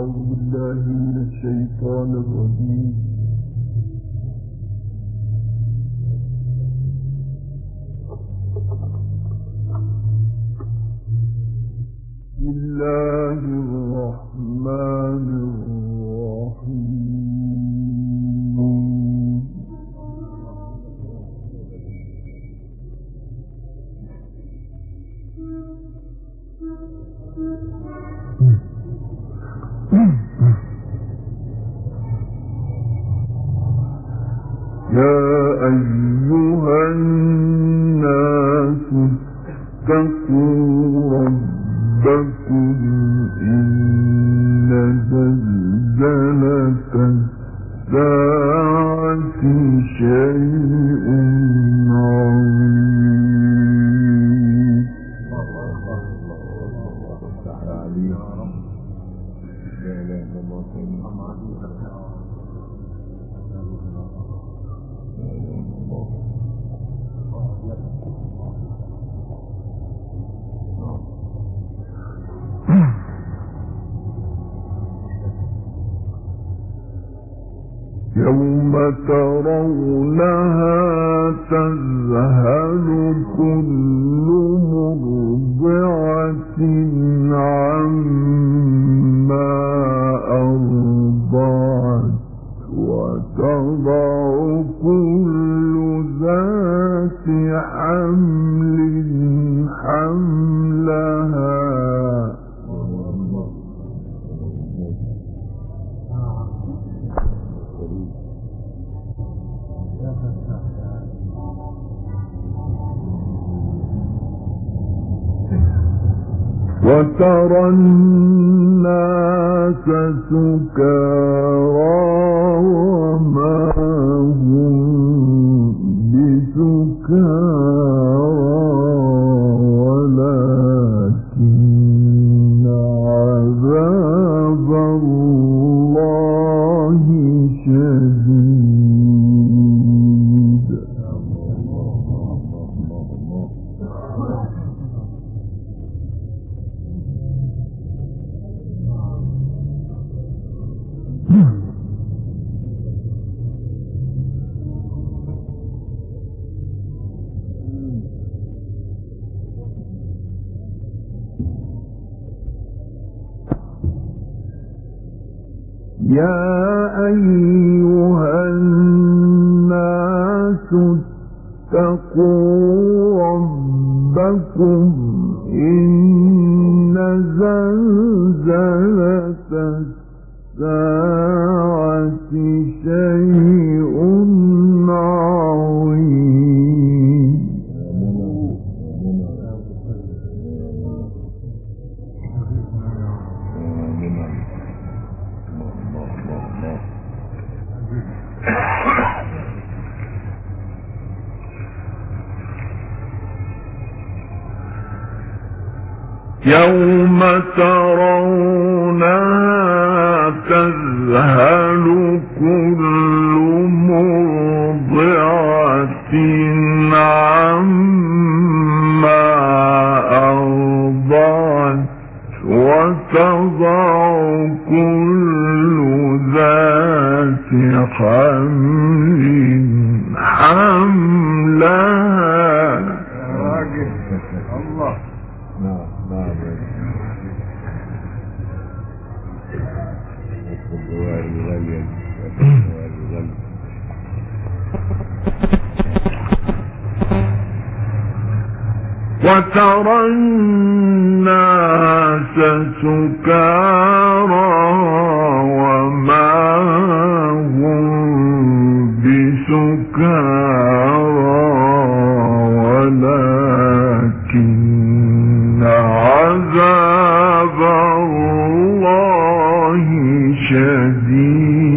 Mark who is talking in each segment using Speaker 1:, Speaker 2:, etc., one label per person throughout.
Speaker 1: أعوذ بالله من الشيطان الرجيم. بسم الله الرحمن الرحيم. يا أيها الناس اتقوا ربكم إن زلزلة الساعة شيء عظيم. يوم ترونها تذهل كل مرضعة عما أرضعت وتضع كل ذات حمل حملها وترى الناس سكارى وما هم بسكارى ولكن عذاب الله شديد. يا أيها الناس اتقوا ربكم إن زلزلة الساعة شيء عظيم. يوم ترونها تذهل كل مرضعة عما أرضعت وتضع كل ذات حمل حملها. الله. وترى الناس سكارى وما هم بسكارى ولكن عذاب الله شديد.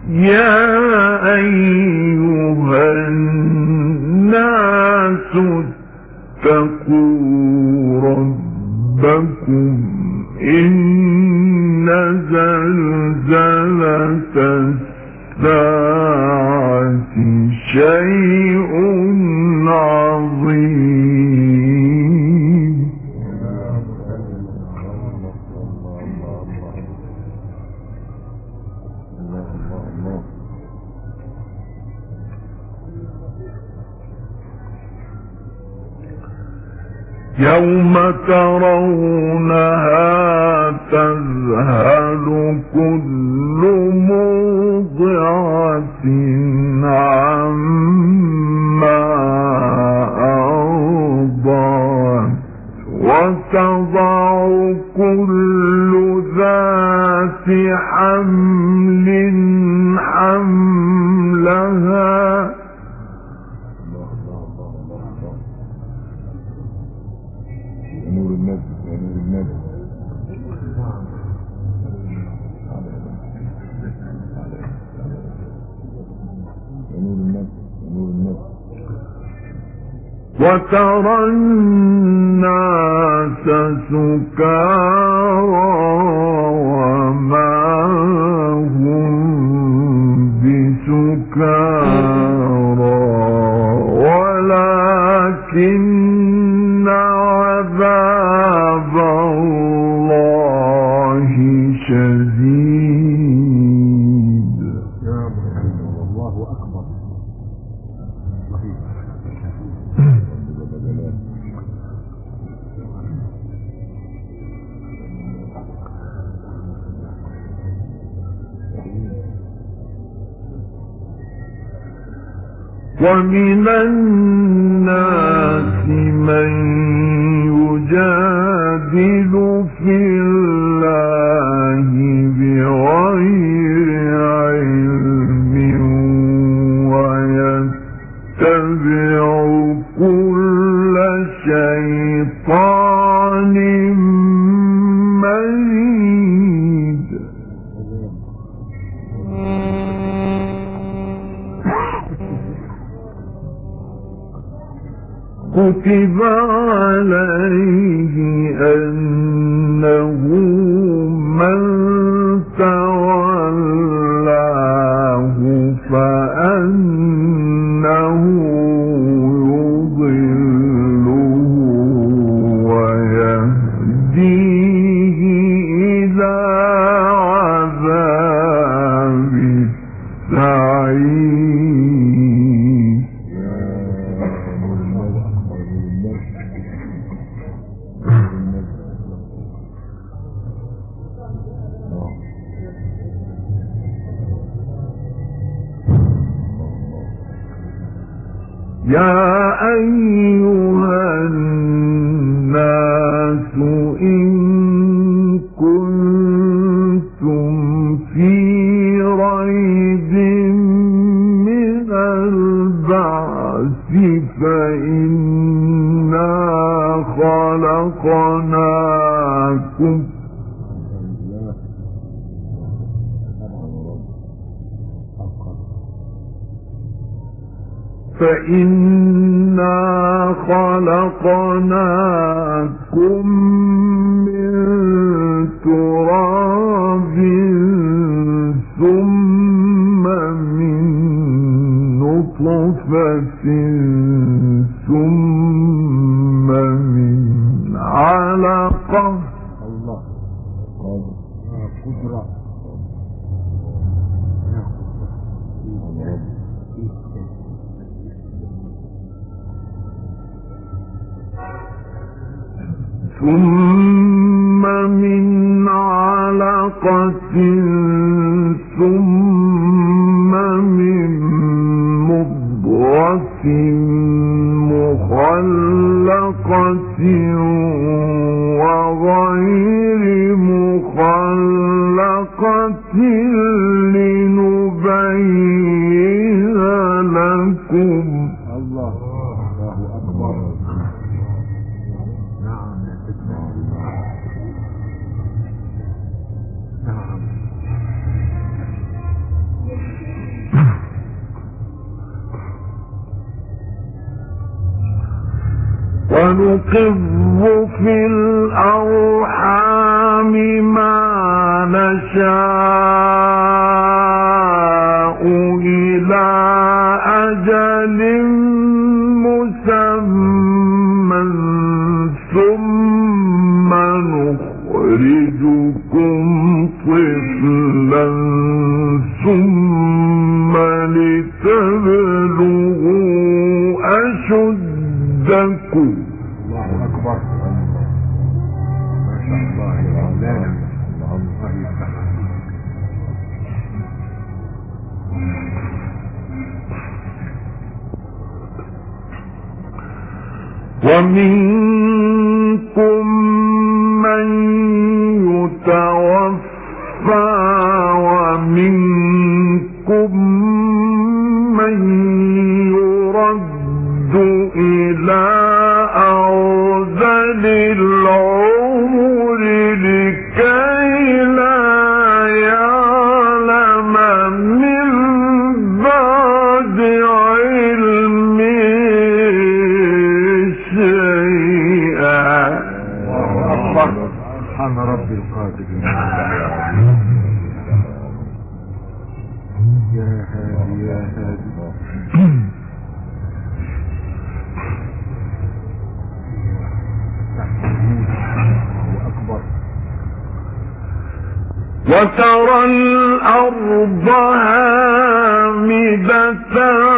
Speaker 1: يا أيها الناس اتقوا ربكم إن زلزلة الساعة شيء عظيم يوم ترونها تذهل كل مرضعة عما أرضعت وتضع كل ذات حمل حملها وترى الناس سكارى وما هم بسكارى ولكن عذاب الله شديد.
Speaker 2: الله أكبر.
Speaker 1: ومن الناس من يجادل في الله بغير علم ويتبع كل شيطان مريد. كتب عليه أنه من تولاه فأنه يضله ويهديه إلى عذاب السعير. يا أيها الناس إن كنتم في ريب من البعث فإنا خلقناكم من تراب ثم من نطفة ثم من علقة.
Speaker 2: الله قدرة.
Speaker 1: ثم من علقة ثم من مضغة مخلقة وغير مخلقة لنبين لكم.
Speaker 2: الله أكبر.
Speaker 1: ونقر في الأرحام ما نشاء إلى أجل مسمى ثم نخرجكم طفلا ثم لتبلغوا أشدكم.
Speaker 2: الله أكبر. ما شاء الله يا مولانا. الله يفتح.
Speaker 1: ومنكم من يتوفى ومنكم من يرد إلى أرذل العمر لكي لا يعلم من بعد علم شيئا.
Speaker 2: سبحان ربي القادر. يا هادي يا هادي.
Speaker 1: وترى الأرض هامدة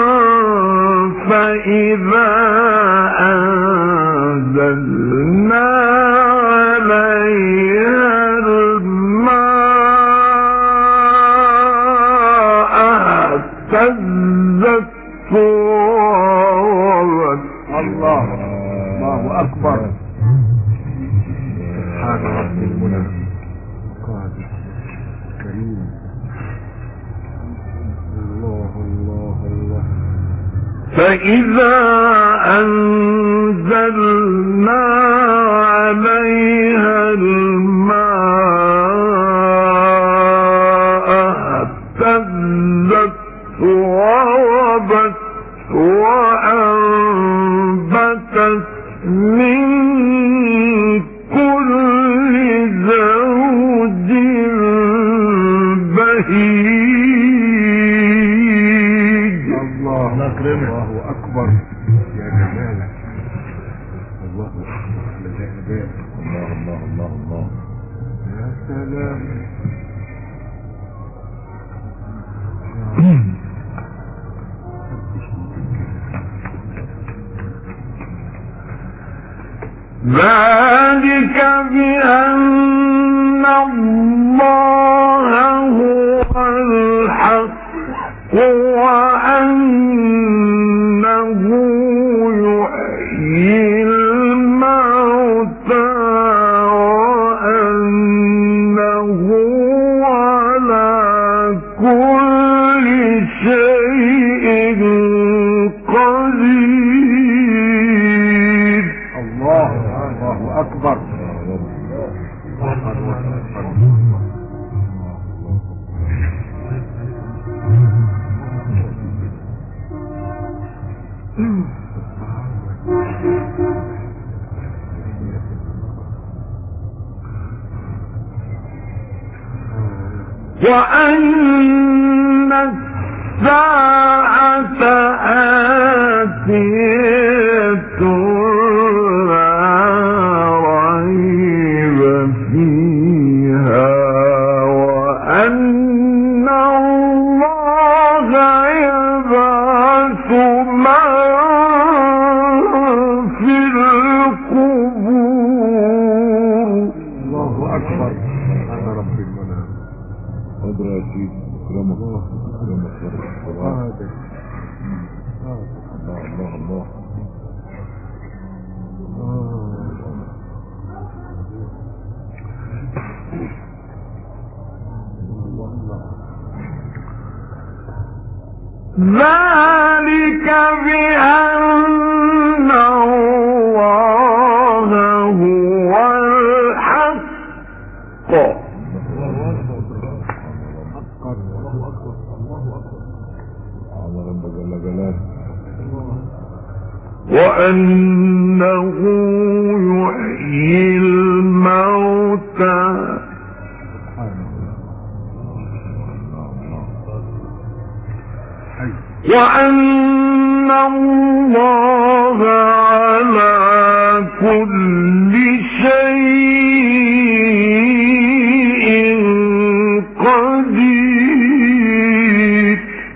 Speaker 1: فإذا أنزلنا عليها الماء اهتزت وربت.
Speaker 2: الله أكبر. سبحان ربي المنى القادر الكريم. الله الله الله.
Speaker 1: فإذا أنزلنا عليها الماء اهتزت وربت وأنبتت من كل زوج بهيج.
Speaker 2: الله أكبر يا جمالك. الله أكبر على ذلك. الله يا سلام.
Speaker 1: ذلك بأن الله هو الحق وأنه يحيي الموتى وأنه على كل شيء قدير.
Speaker 2: الله أكبر.
Speaker 1: وأن الساعة آتية لا ريب فيها وأن الله يبعث من في القبور.
Speaker 2: الله أكبر. سبحان ربي المنى.
Speaker 1: قدر يا سيدي أكرمك الله. ذلك بأن الله هو الحق وأنه يحيي الموتى وأن الله على كل شيء قدير.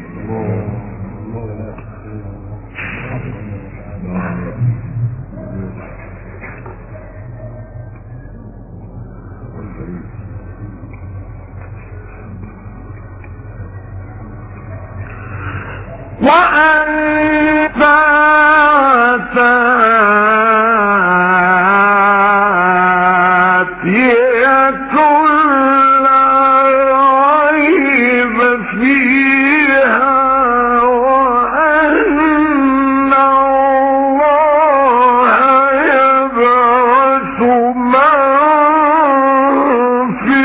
Speaker 1: وأنت آتية لا ريب فيها وأن الله يبعث من في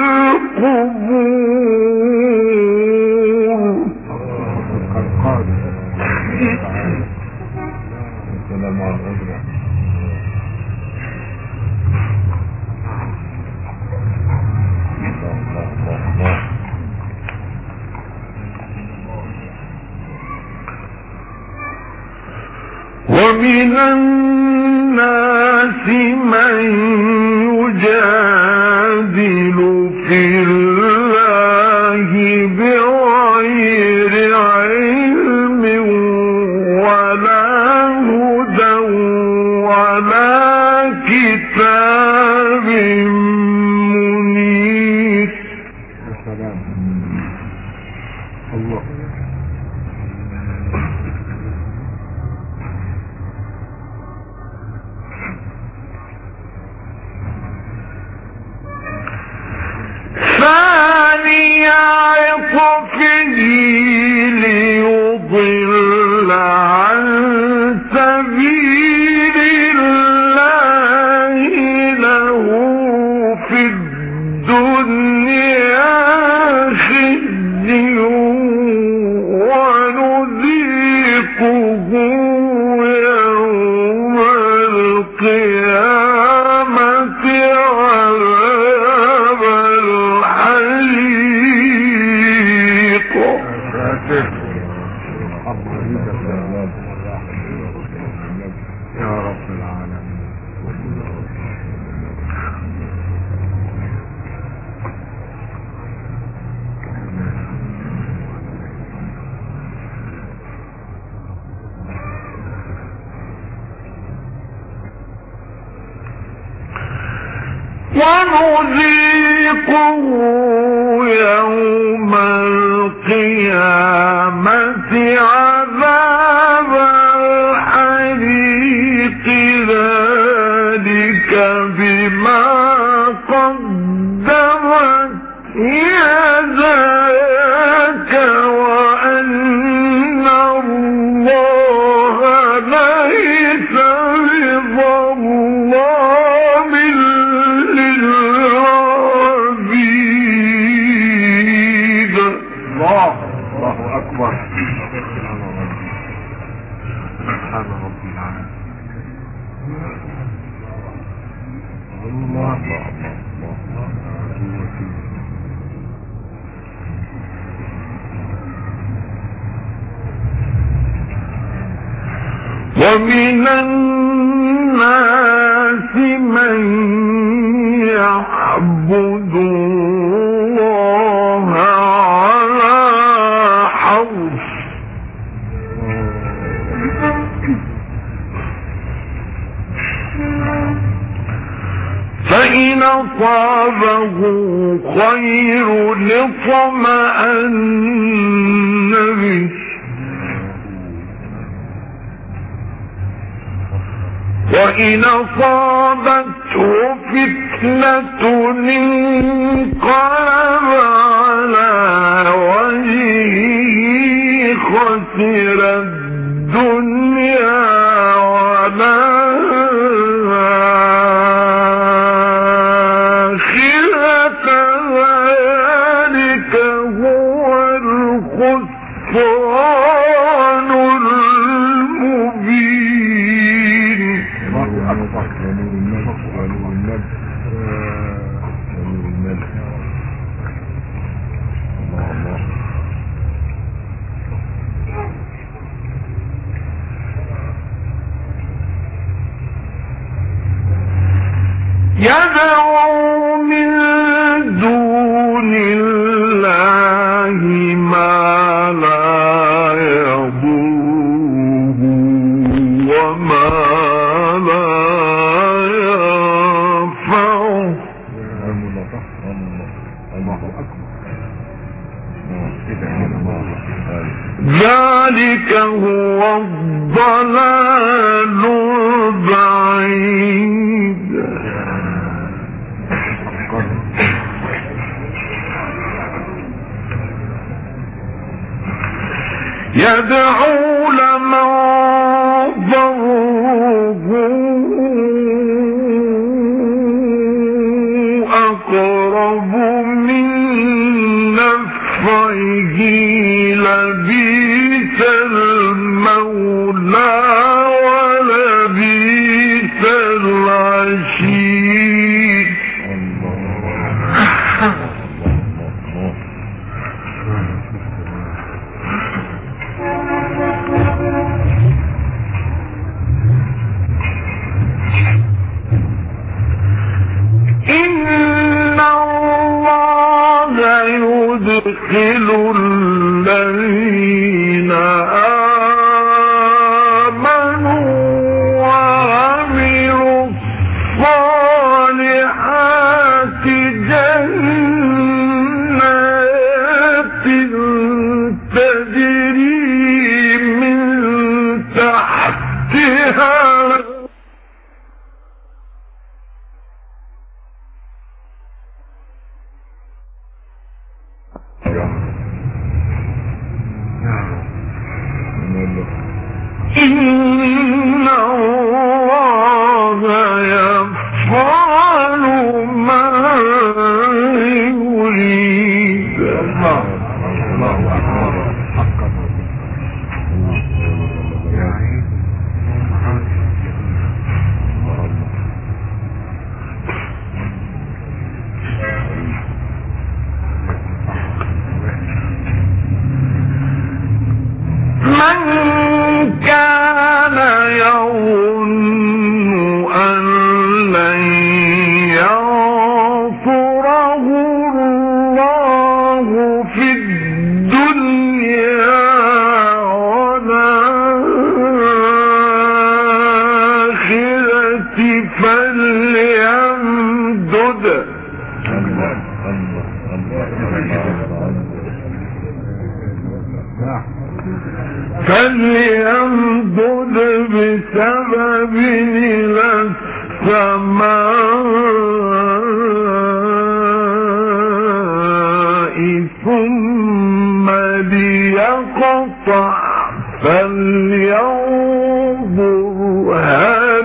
Speaker 1: القبور.
Speaker 2: السلام عليكم.
Speaker 1: ومن الناس من يجادل في الله بغير علم ولا هدى ولا كتاب منير.
Speaker 2: السلام الله.
Speaker 1: ثاني عطفه ليضل عن سبيل الله له في الدنيا خزي ونذيقه يوم القيامة عذاب الحريق.
Speaker 2: يا رب العالمين.
Speaker 1: ونذيقه يوم القيامة عذاب الحريق ذلك بما قدمت يداك وأن الله ليس بظلام للعبيد.
Speaker 2: الله أكبر. سبحان ربي العالمين. الله
Speaker 1: ومن الناس من يعبد الله على حرف فإن أصابه خير اطمأن به وإن أصابته فتنة انقلب على وجهه خسر الدنيا والآخرة ذلك هو الخسران المبين. يضره وما لا ينفعه. ذلك هو الضلال البعيد. يدعو لمن ضره أقرب من نفعه لبئس المولى ولبئس العشير. إن الله يدخل الذين آمنوا وعملوا الصالحات جنات تجري من تحتها إن الله يفعل ما يريد.
Speaker 2: الله أكبر حقا.
Speaker 1: من كان يظن أن لن ينصره الله في الدنيا والآخرة فليمدد بسبب إلى السماء ثم ليقطع فلينظر هل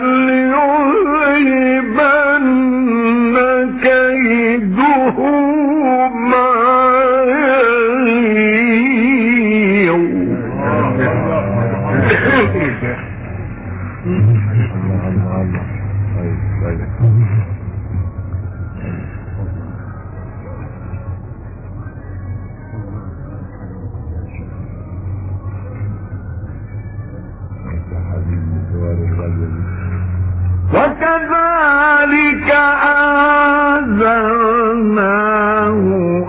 Speaker 1: يذهبن كيده ما وكذلك أنزلناه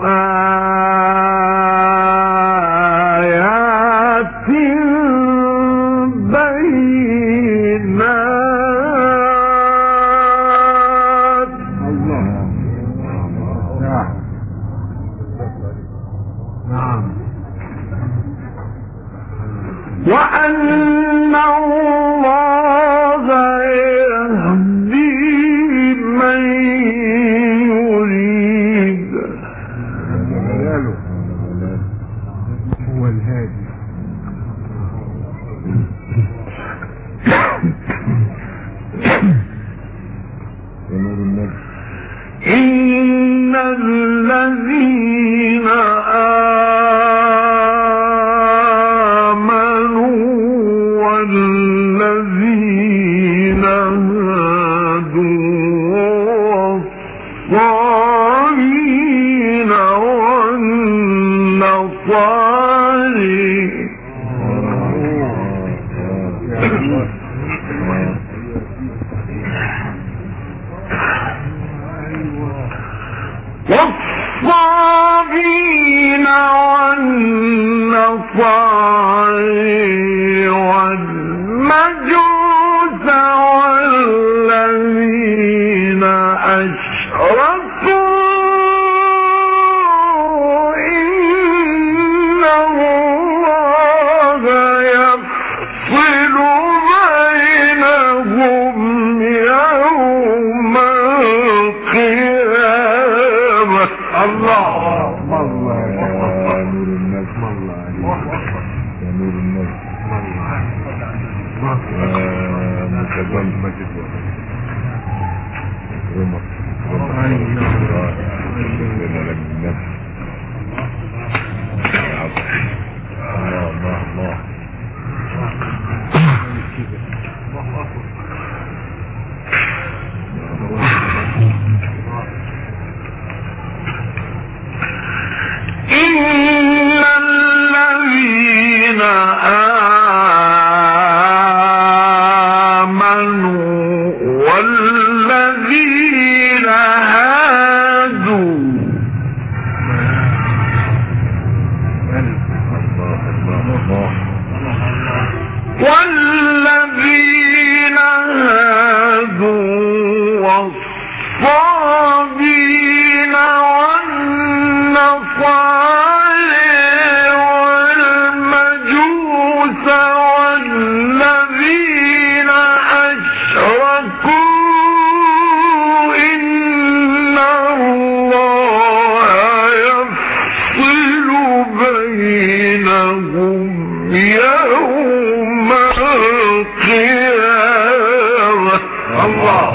Speaker 1: آيات بينات.
Speaker 2: نعم.
Speaker 1: وأن الله يهدي من يريد.
Speaker 2: هو الهادي.
Speaker 1: إن الذين آمنوا والذين هادوا والصابين والنصارى والصالحين والمجوس والذين أشركوا إن الله يفصل بينهم يوم القيامة. الله
Speaker 2: الله
Speaker 3: يا نور النجم،
Speaker 2: الله
Speaker 3: يا نور النجم، يا متجمد رمض
Speaker 1: إن الذين آمنوا والذين هادوا والصابين والنصارى والمجوس والذين أشركوا إن الله يفصل بينهم يوم القيامة. الله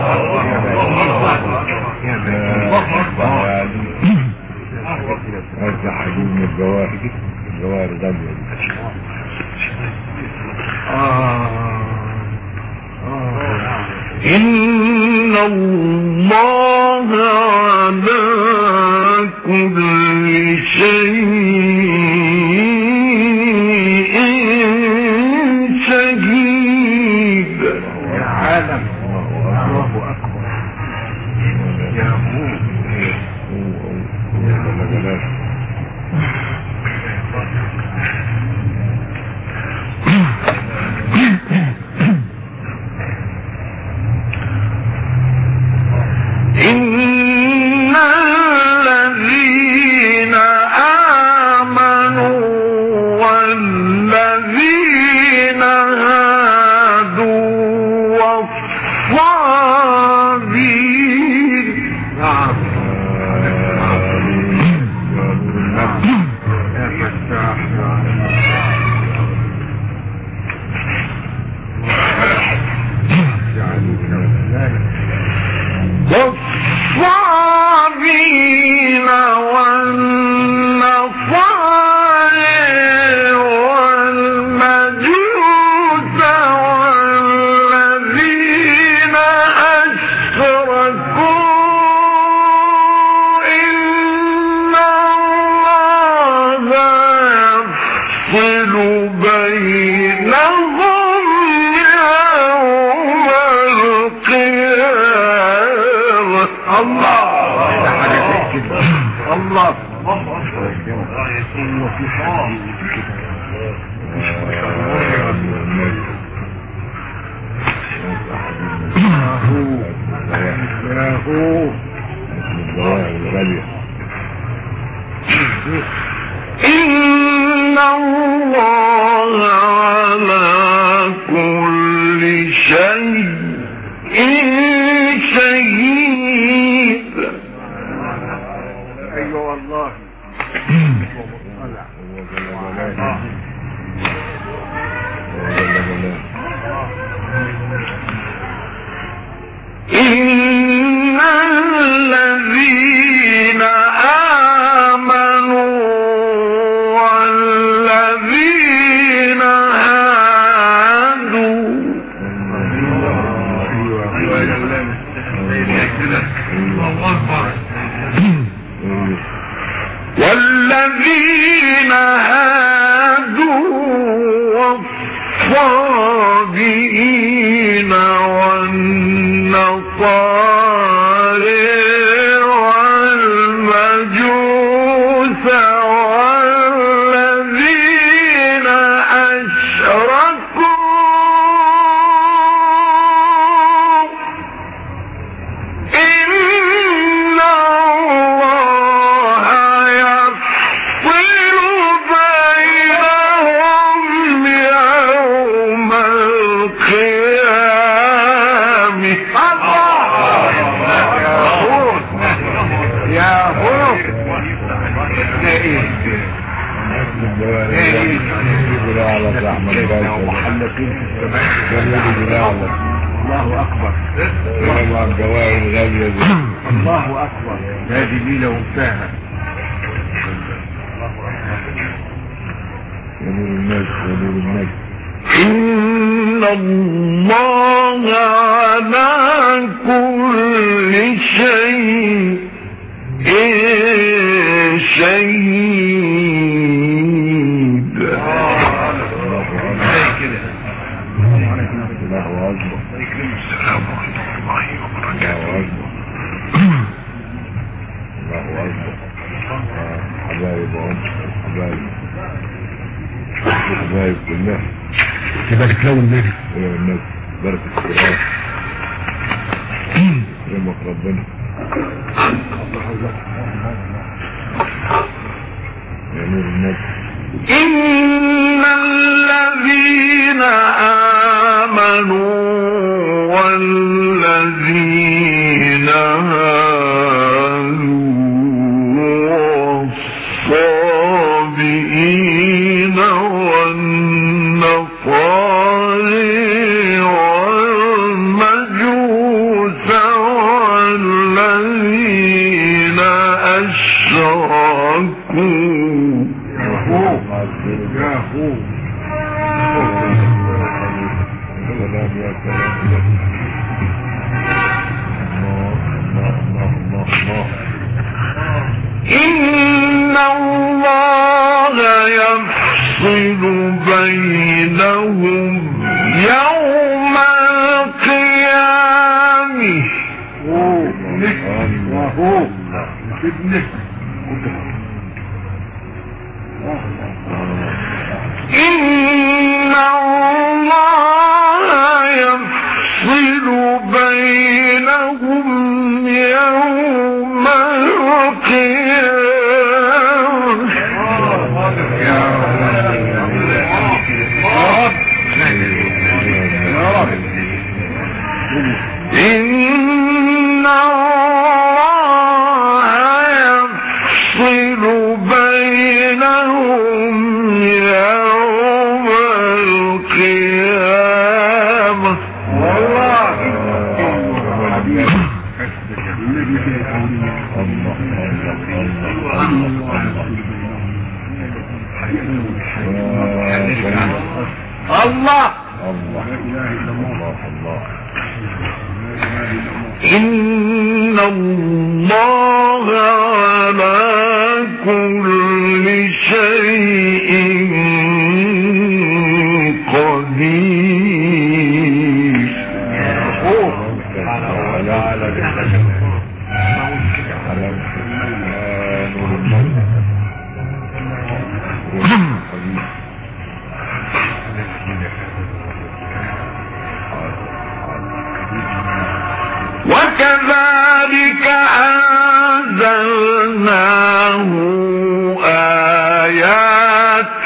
Speaker 3: هذا حديث من الجواهر غالية.
Speaker 1: إن الله على كل شيء شهيد.
Speaker 2: يا عالم الله أكبر يا
Speaker 1: إن الذين آمنوا والذين هادوا والصابين
Speaker 2: نعم يا فتاح
Speaker 1: والصابين والنصارى والمجوس والذين أشركوا إن الله يفصل بينهم يوم القيامة. الله الله إن الله على كل شيء شهيد.
Speaker 2: أيوة والله
Speaker 3: بالأعلى في أحمد باشا
Speaker 2: ومحلقين في السماء.
Speaker 3: جميل بالأعلى
Speaker 2: الله أكبر.
Speaker 3: طبعا جواهر غالية دي.
Speaker 2: الله أكبر. هذه ليلة وفاها.
Speaker 3: جميل الناس جميل الناس.
Speaker 1: إن الله على كل شيء شهيد.
Speaker 3: الله أكبر.
Speaker 1: السلام ورحمة الله وبركاته.
Speaker 3: الله أكبر. حبايب حبايب كلها
Speaker 4: تبارك له النبي.
Speaker 3: ايوه الناس بارك الكرام يرمك ربنا يا نور الناس.
Speaker 1: إن الذين آمنوا والذين هادوا والصابئين والنصارى والمجوس والذين أشركوا إن الله يفصل بينهم يوم القيامة. إن الله يفصل بينهم يوم القيامة. إن الله يفصل بينهم يوم القيامة. الله إن الله على كل شيء قدير. وكذلك أنزلناه آيات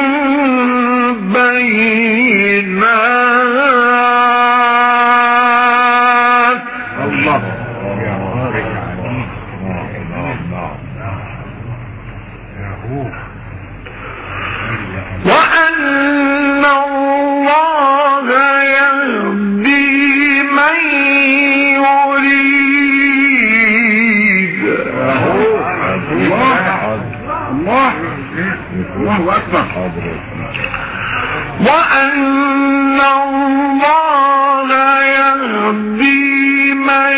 Speaker 1: بينات. الله وأن الله يهدي من يريد.
Speaker 2: الله أكبر.
Speaker 1: وأن الله يهدي من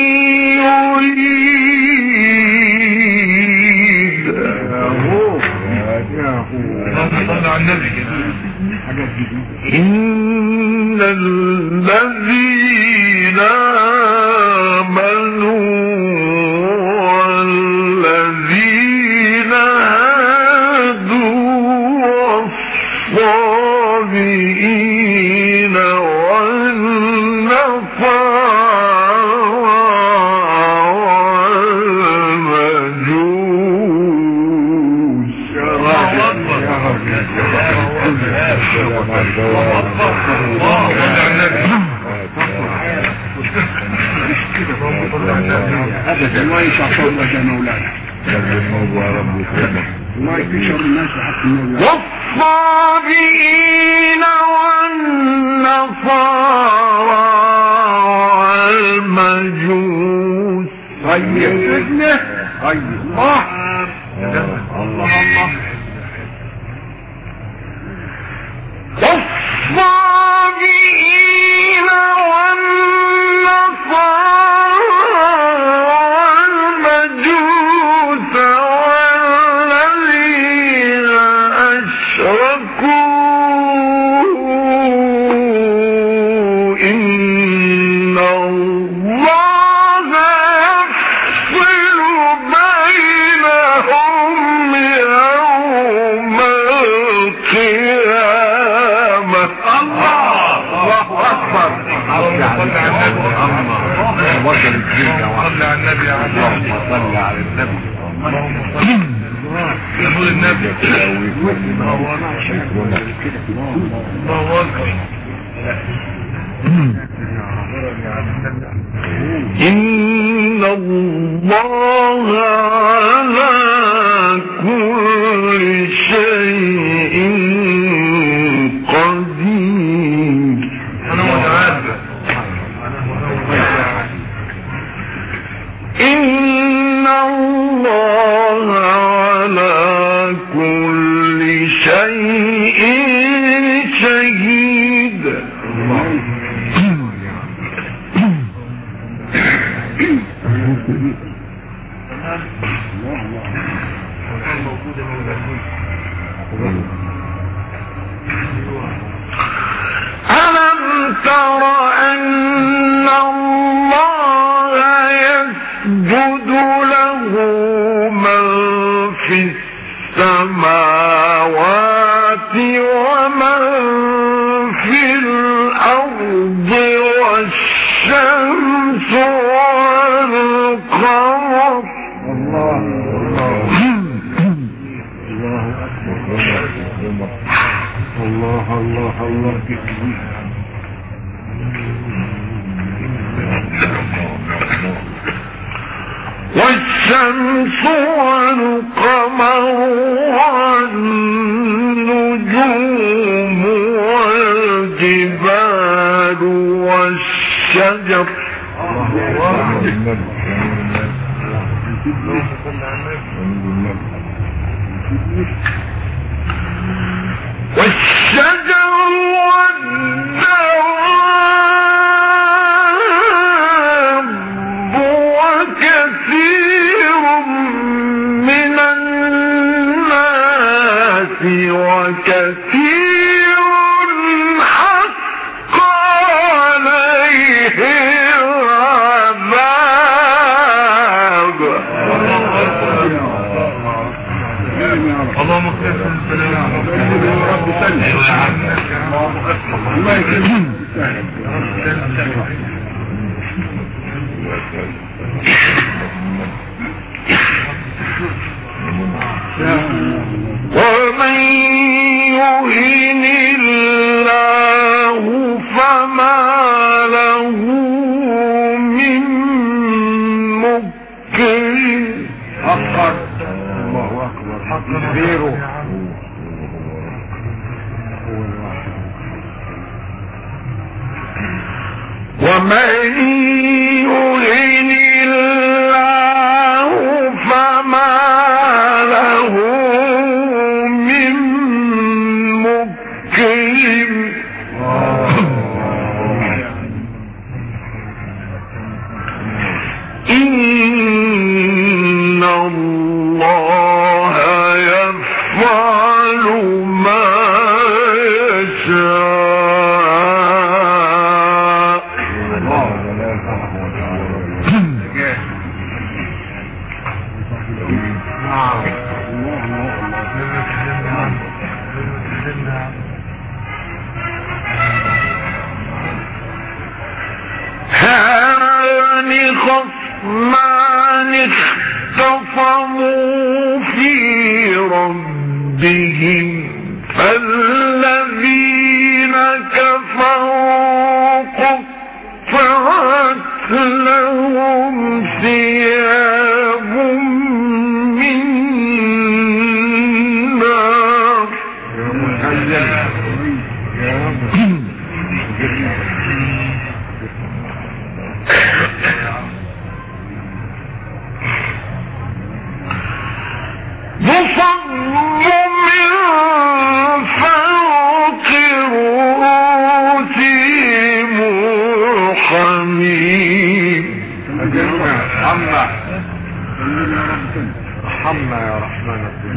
Speaker 1: يريد. إن الذين آمنوا والذين هادوا والصابئين
Speaker 2: أبدا ما يشعر الله يا مولانا.
Speaker 3: رب الموت يا رب يكرمك.
Speaker 2: الله يكفي شر الناس لحق النبي.
Speaker 1: والصابئين والنصارى والمجوس.
Speaker 2: طيب سيدنا طيب الله الله
Speaker 1: والصابئين والنصارى والمجوس والذين أشركوا إن الله يفصل بينهم يوم القيامة.
Speaker 2: الله أكبر.
Speaker 3: صل على النبي يا عم.
Speaker 2: اللهم صل على النبي.
Speaker 3: يقول النبي الله أكبر.
Speaker 1: إن الله على كل شيء قدير. إن الله على كل شيء شهيد. ألم تر أن الله يسجد له من في السماوات ومن في الأرض والشمس والقمر.
Speaker 2: الله الله الله
Speaker 1: والشمس والقمر والنجوم والجبال والشجر والشجر والدواب وكثير من الناس وكثير حق عليه العذاب.
Speaker 3: اللهم صل وسلم
Speaker 2: رب سلم. الله يكرمك.
Speaker 1: ومن يهن الله فما له من مكرم.
Speaker 2: أكبر. الله أكبر. حق غيره.
Speaker 1: ومن يهن الله فما له من مكرم. إن الله يفعل ما يشاء. هان خصمان اختصموا في ربهم فالذين كفروا قطعت لهم ثياب من يصب من فوق رؤوسهم الحميم
Speaker 2: ارحمنا يا رحمن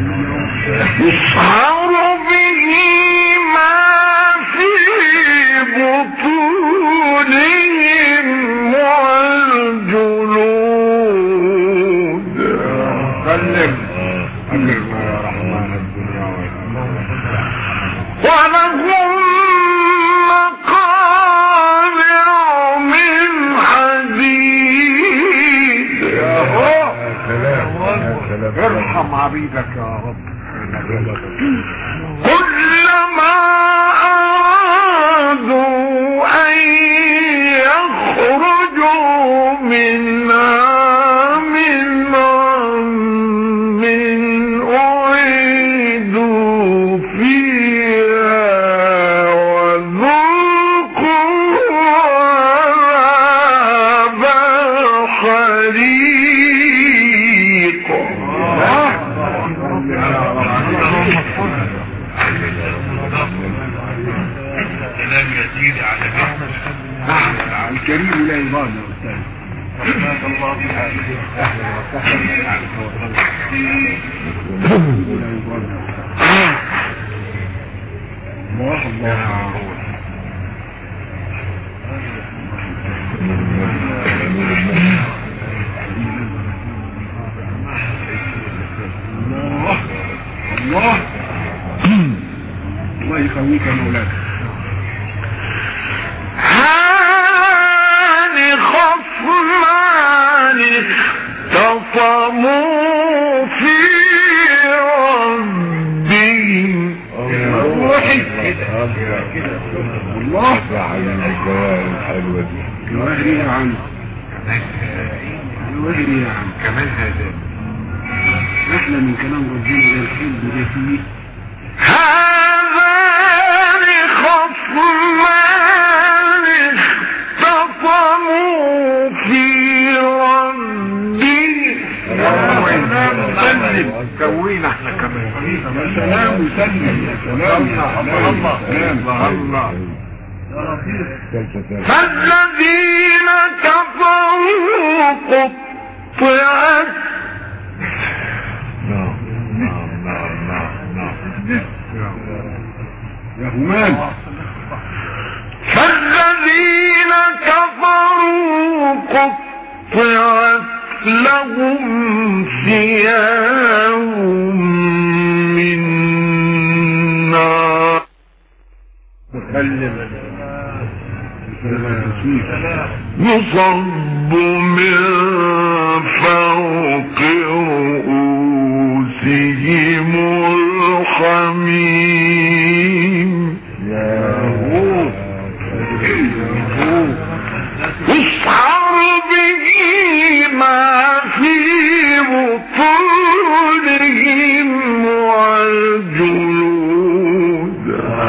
Speaker 1: يسعر به ما في بطونهم والجلود
Speaker 2: سلم أجرنا يا رحمن الدنيا
Speaker 1: ولهم مقامع من حديد
Speaker 2: ارحم عبيدك يا رب
Speaker 1: كلما أرادوا أن يخرجوا منها من غم أعيدوا فيها وذوقوا عذاب الحريق
Speaker 3: كلام يزيد على جهل.
Speaker 2: الكريم لا يضاد يا أستاذ.
Speaker 3: الله
Speaker 2: الله الله يخويك يا مولاك.
Speaker 1: هان خصمان اختصموا في ربهم
Speaker 2: الله يوهري عنه يوهري عنه
Speaker 3: كمان هذا
Speaker 2: احلى من كلام ربنا ده الحب ده فيه.
Speaker 1: هذان خصمان اختصموا في ربهم
Speaker 2: سلم سوينا احنا كمان يا سلام وسلم يا سلام الله
Speaker 1: فالذين كفروا قطعت
Speaker 2: يا همان
Speaker 1: فالذين كفروا قطعت لهم ثياب من نار يصب من فوق رؤوسهم الحميم يسعر به ما في بطونهم والجلود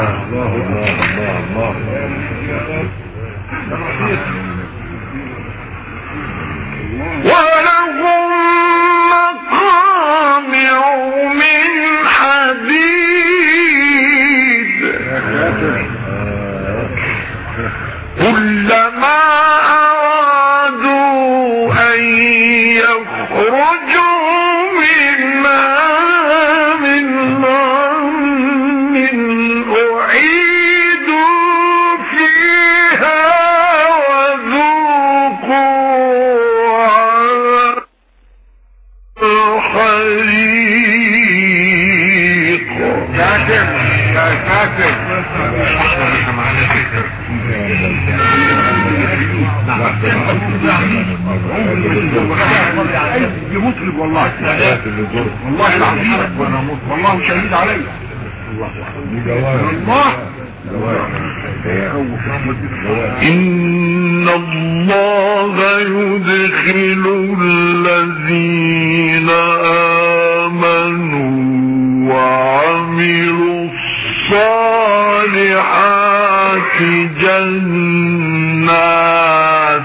Speaker 1: ولهم مقامع من حديد كلما أرادوا أن يخرجوا منها من غم أعيدوا فيها وذوقوا عذاب الحريق.
Speaker 2: كاتب مطرب والله والله العظيم والله شهيد علي الله
Speaker 1: إن الله يدخل الذين آمنوا وعملوا الصالحات الصالحات جنات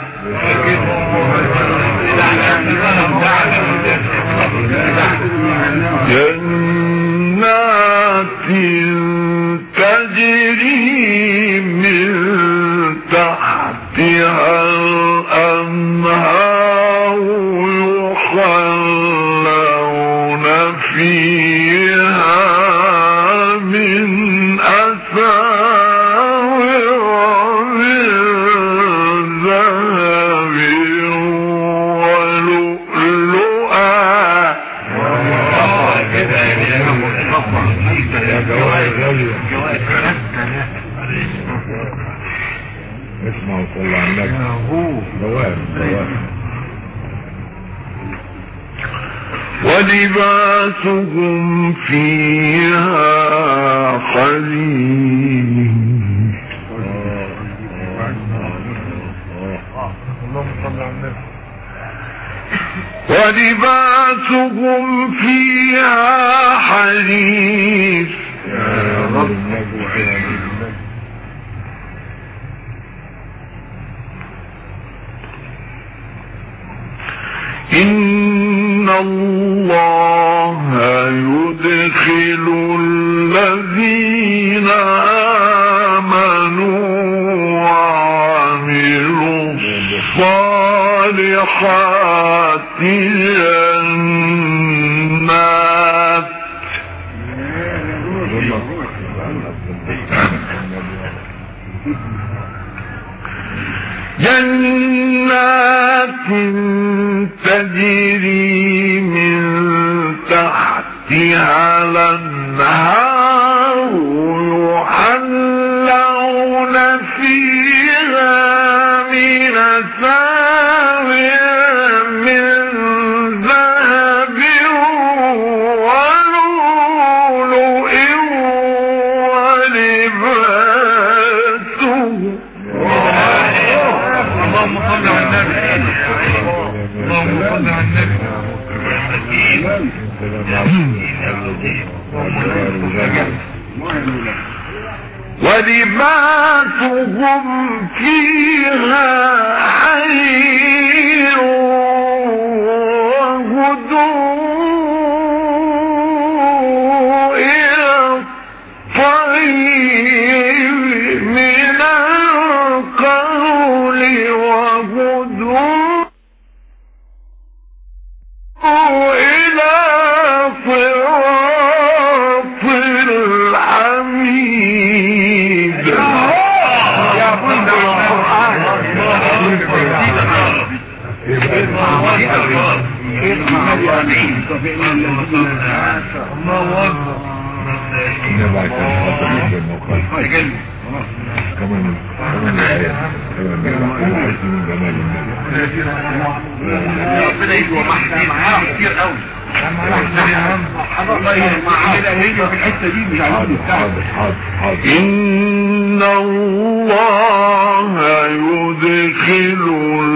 Speaker 1: تجري من تحتها الأنهار يحلون فيها من أساور من ذهب ولؤلؤا
Speaker 2: اسمعوا صلى على النبي دوام
Speaker 1: ولباسهم فيها حرير ولباسهم فيها حرير
Speaker 2: يا رب.
Speaker 1: إن الله يدخل الذين آمنوا وعملوا الصالحات جنات تجري من تحتها الأنهار يحلون فيها من أساور من ذهب ولؤلؤ ولباسهم
Speaker 3: اللهم صل على النبي اللهم صل على النبي
Speaker 1: ولباسهم فيها حرير وهدوء إلى الطيب من القول وهدوء إلى صراط الحميد.
Speaker 3: يا بند القرآن
Speaker 2: كمان الآيات
Speaker 3: ربنا يجوا معاه كتير قوي
Speaker 1: إن الله يدخل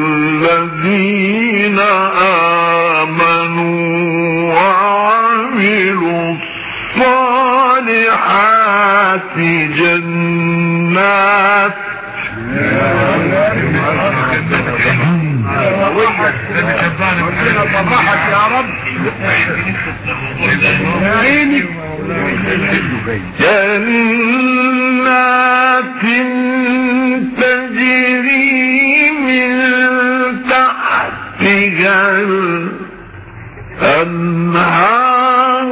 Speaker 1: الذين آمنوا وعملوا الصالحات جنات
Speaker 3: يا رب
Speaker 1: جنات تجري من تحتها الأنهار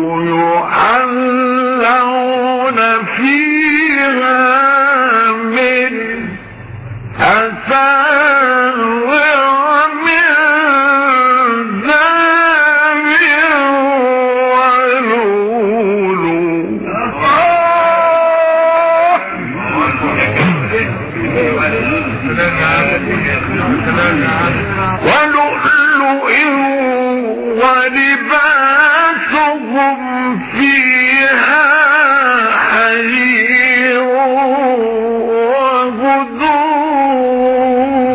Speaker 1: يحلون فيها من أساور من ذهب ولؤلؤ ولباسهم فيها حرير وهدوء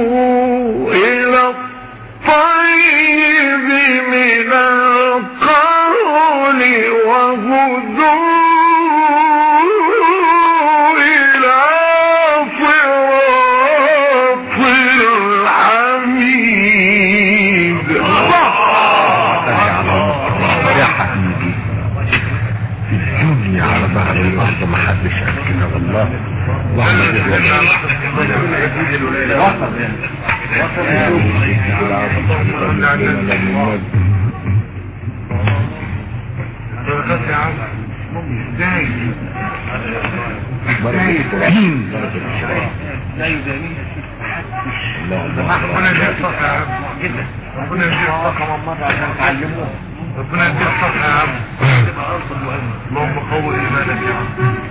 Speaker 3: ربنا يديك الصحة يا عم. اللهم قوي ايمانك يا عم.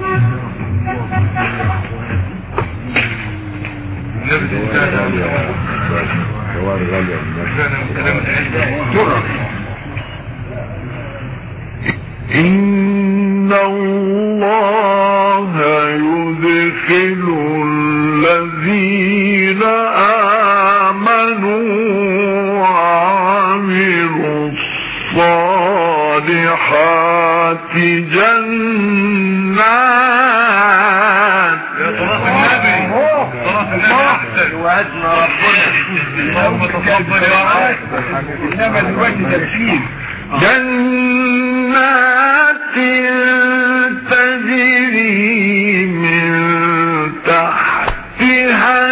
Speaker 1: إن الله يدخل الذين آمنوا وعملوا الصالحات جنات.
Speaker 2: وعدنا ربنا انما دلوقتي تفسير
Speaker 1: جنات تجري من تحتها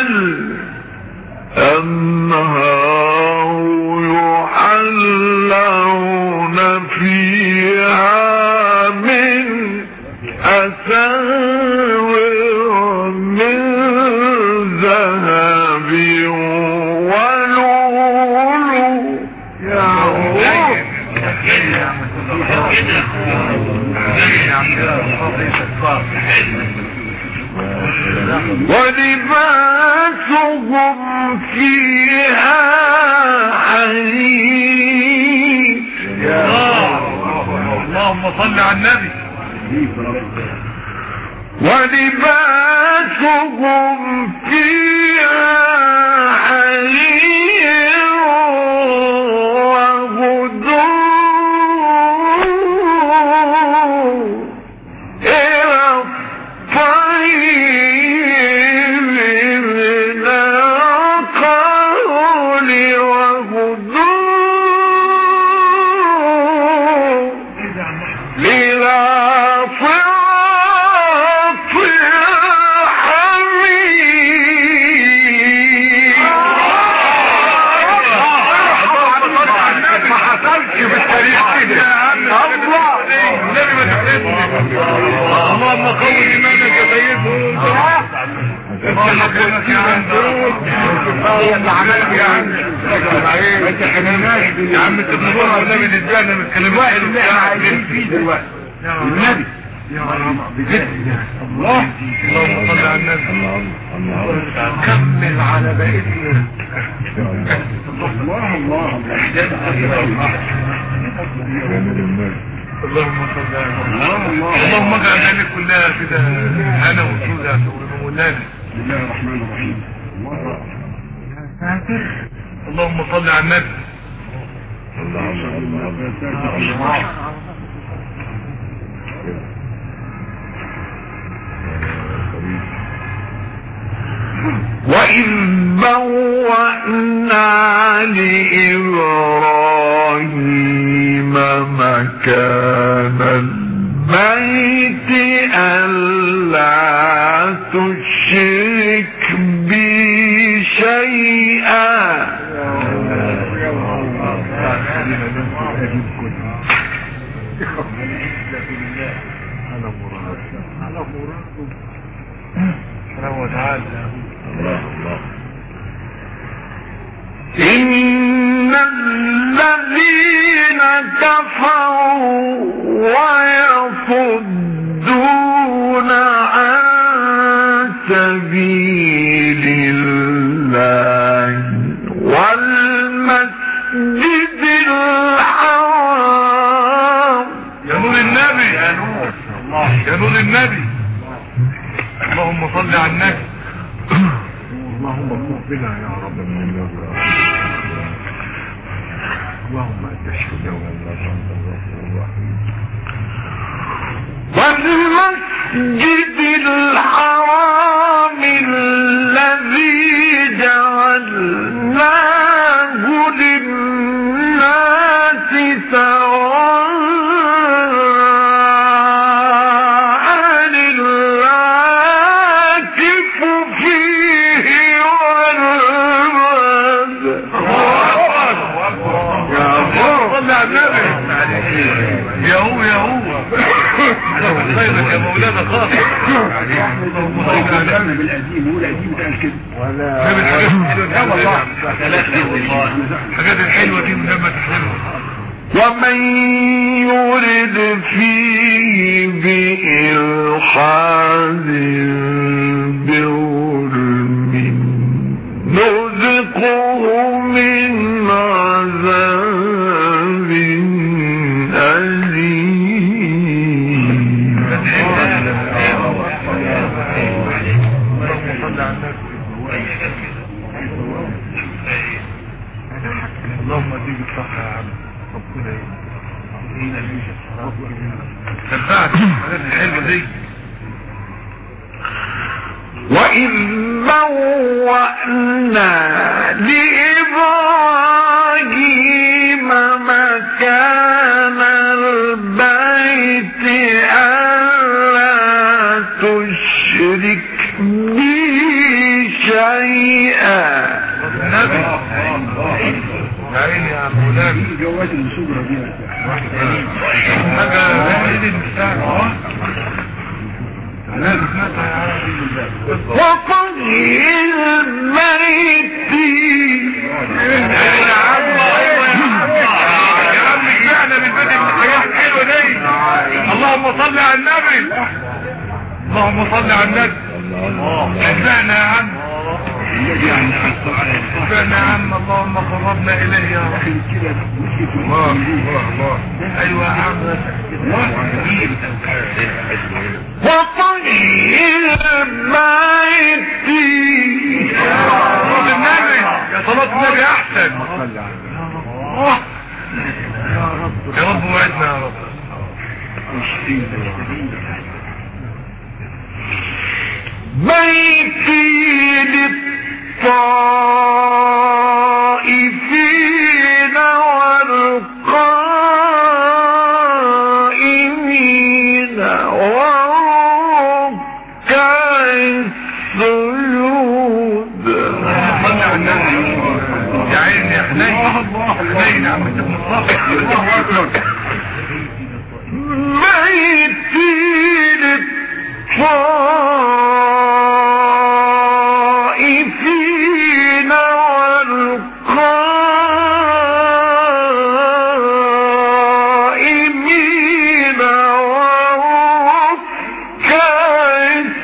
Speaker 1: الأنهار يحلون فيها من أساور من ذهب ولؤلؤ. يا ولباسهم فيها حرير.
Speaker 3: اللهم صل على النبي.
Speaker 1: ولباسهم فيها حرير وغدور إلى الطيب من القول وغدور إلى صراط الحميد.
Speaker 2: ما حصلش في التاريخ كده.
Speaker 3: اللهم قوي ايمانك يا سيدنا. اللهم قوي يا عم.
Speaker 2: اللي عملت يا عم انت خليناش
Speaker 3: يا عم انت بتقول النبي الاسلام من كلمات
Speaker 2: اللي احنا عايزين فيه دلوقتي النبي
Speaker 3: يا رب
Speaker 2: بجد الله.
Speaker 3: اللهم صل على النبي.
Speaker 2: كمل على بقيتنا. الله الله
Speaker 3: اللهم صل على النبي. اللهم اجعل ذلك كلها كده انا وسوده ومولانا.
Speaker 2: بسم الله الرحمن الرحيم.
Speaker 3: اللهم صل على النبي.
Speaker 1: وإذ بوأنا لإبراهيم مكان البيت ألا تشرك بي شيئا. إن الذين كفروا ويصدون عن سبيل الله والمسجد الحرام.
Speaker 3: يا نور النبي يا نور الله يا نور النبي. اللهم صل على النبي.
Speaker 2: اللهم اغفر بنا يا رب من النار. اللهم اشهد
Speaker 1: والمسجد الحرام الذي جعلناه للناس سواء
Speaker 3: خيرك يا مولانا خالص.
Speaker 2: بالقديم والقديم قال كده
Speaker 3: ولا الحاجات الحلوة دي لما تحلوها.
Speaker 1: ومن يرد فيه بإلحاد بظلم نذقه من عذاب أليم.
Speaker 3: اللهم اديك الصحة يا عم. تنفعت الحاجات الحلوة دي.
Speaker 1: وإذ بوأنا لإبراهيم مكان البيت ألا تشرك بي شيئا.
Speaker 3: النبي يا عيني يا مولانا
Speaker 2: جوات الصغرى دي
Speaker 3: حاجة عيد المستعد
Speaker 1: وطهر بيتي.
Speaker 3: يا عم سمعنا من بدء الحياة الحلوة دي. اللهم صل على النبي. اللهم صل على النبي. سمعنا يا عم. سمعنا يا عم. اللهم قربنا إليه يا رب. الله الله. أيوة يا عم.
Speaker 1: وطهر بيتي.
Speaker 3: صلاة النبي. يا صلاة النبي أحسن. يا رب وعدنا يا رب.
Speaker 1: بيتي للطائفين والقائمين وركع السجود.
Speaker 3: يا عيني يا حنين. حنين يا عم انت بنصرف. الله اكبر.
Speaker 1: بيتي للطائفين والقائمين وركع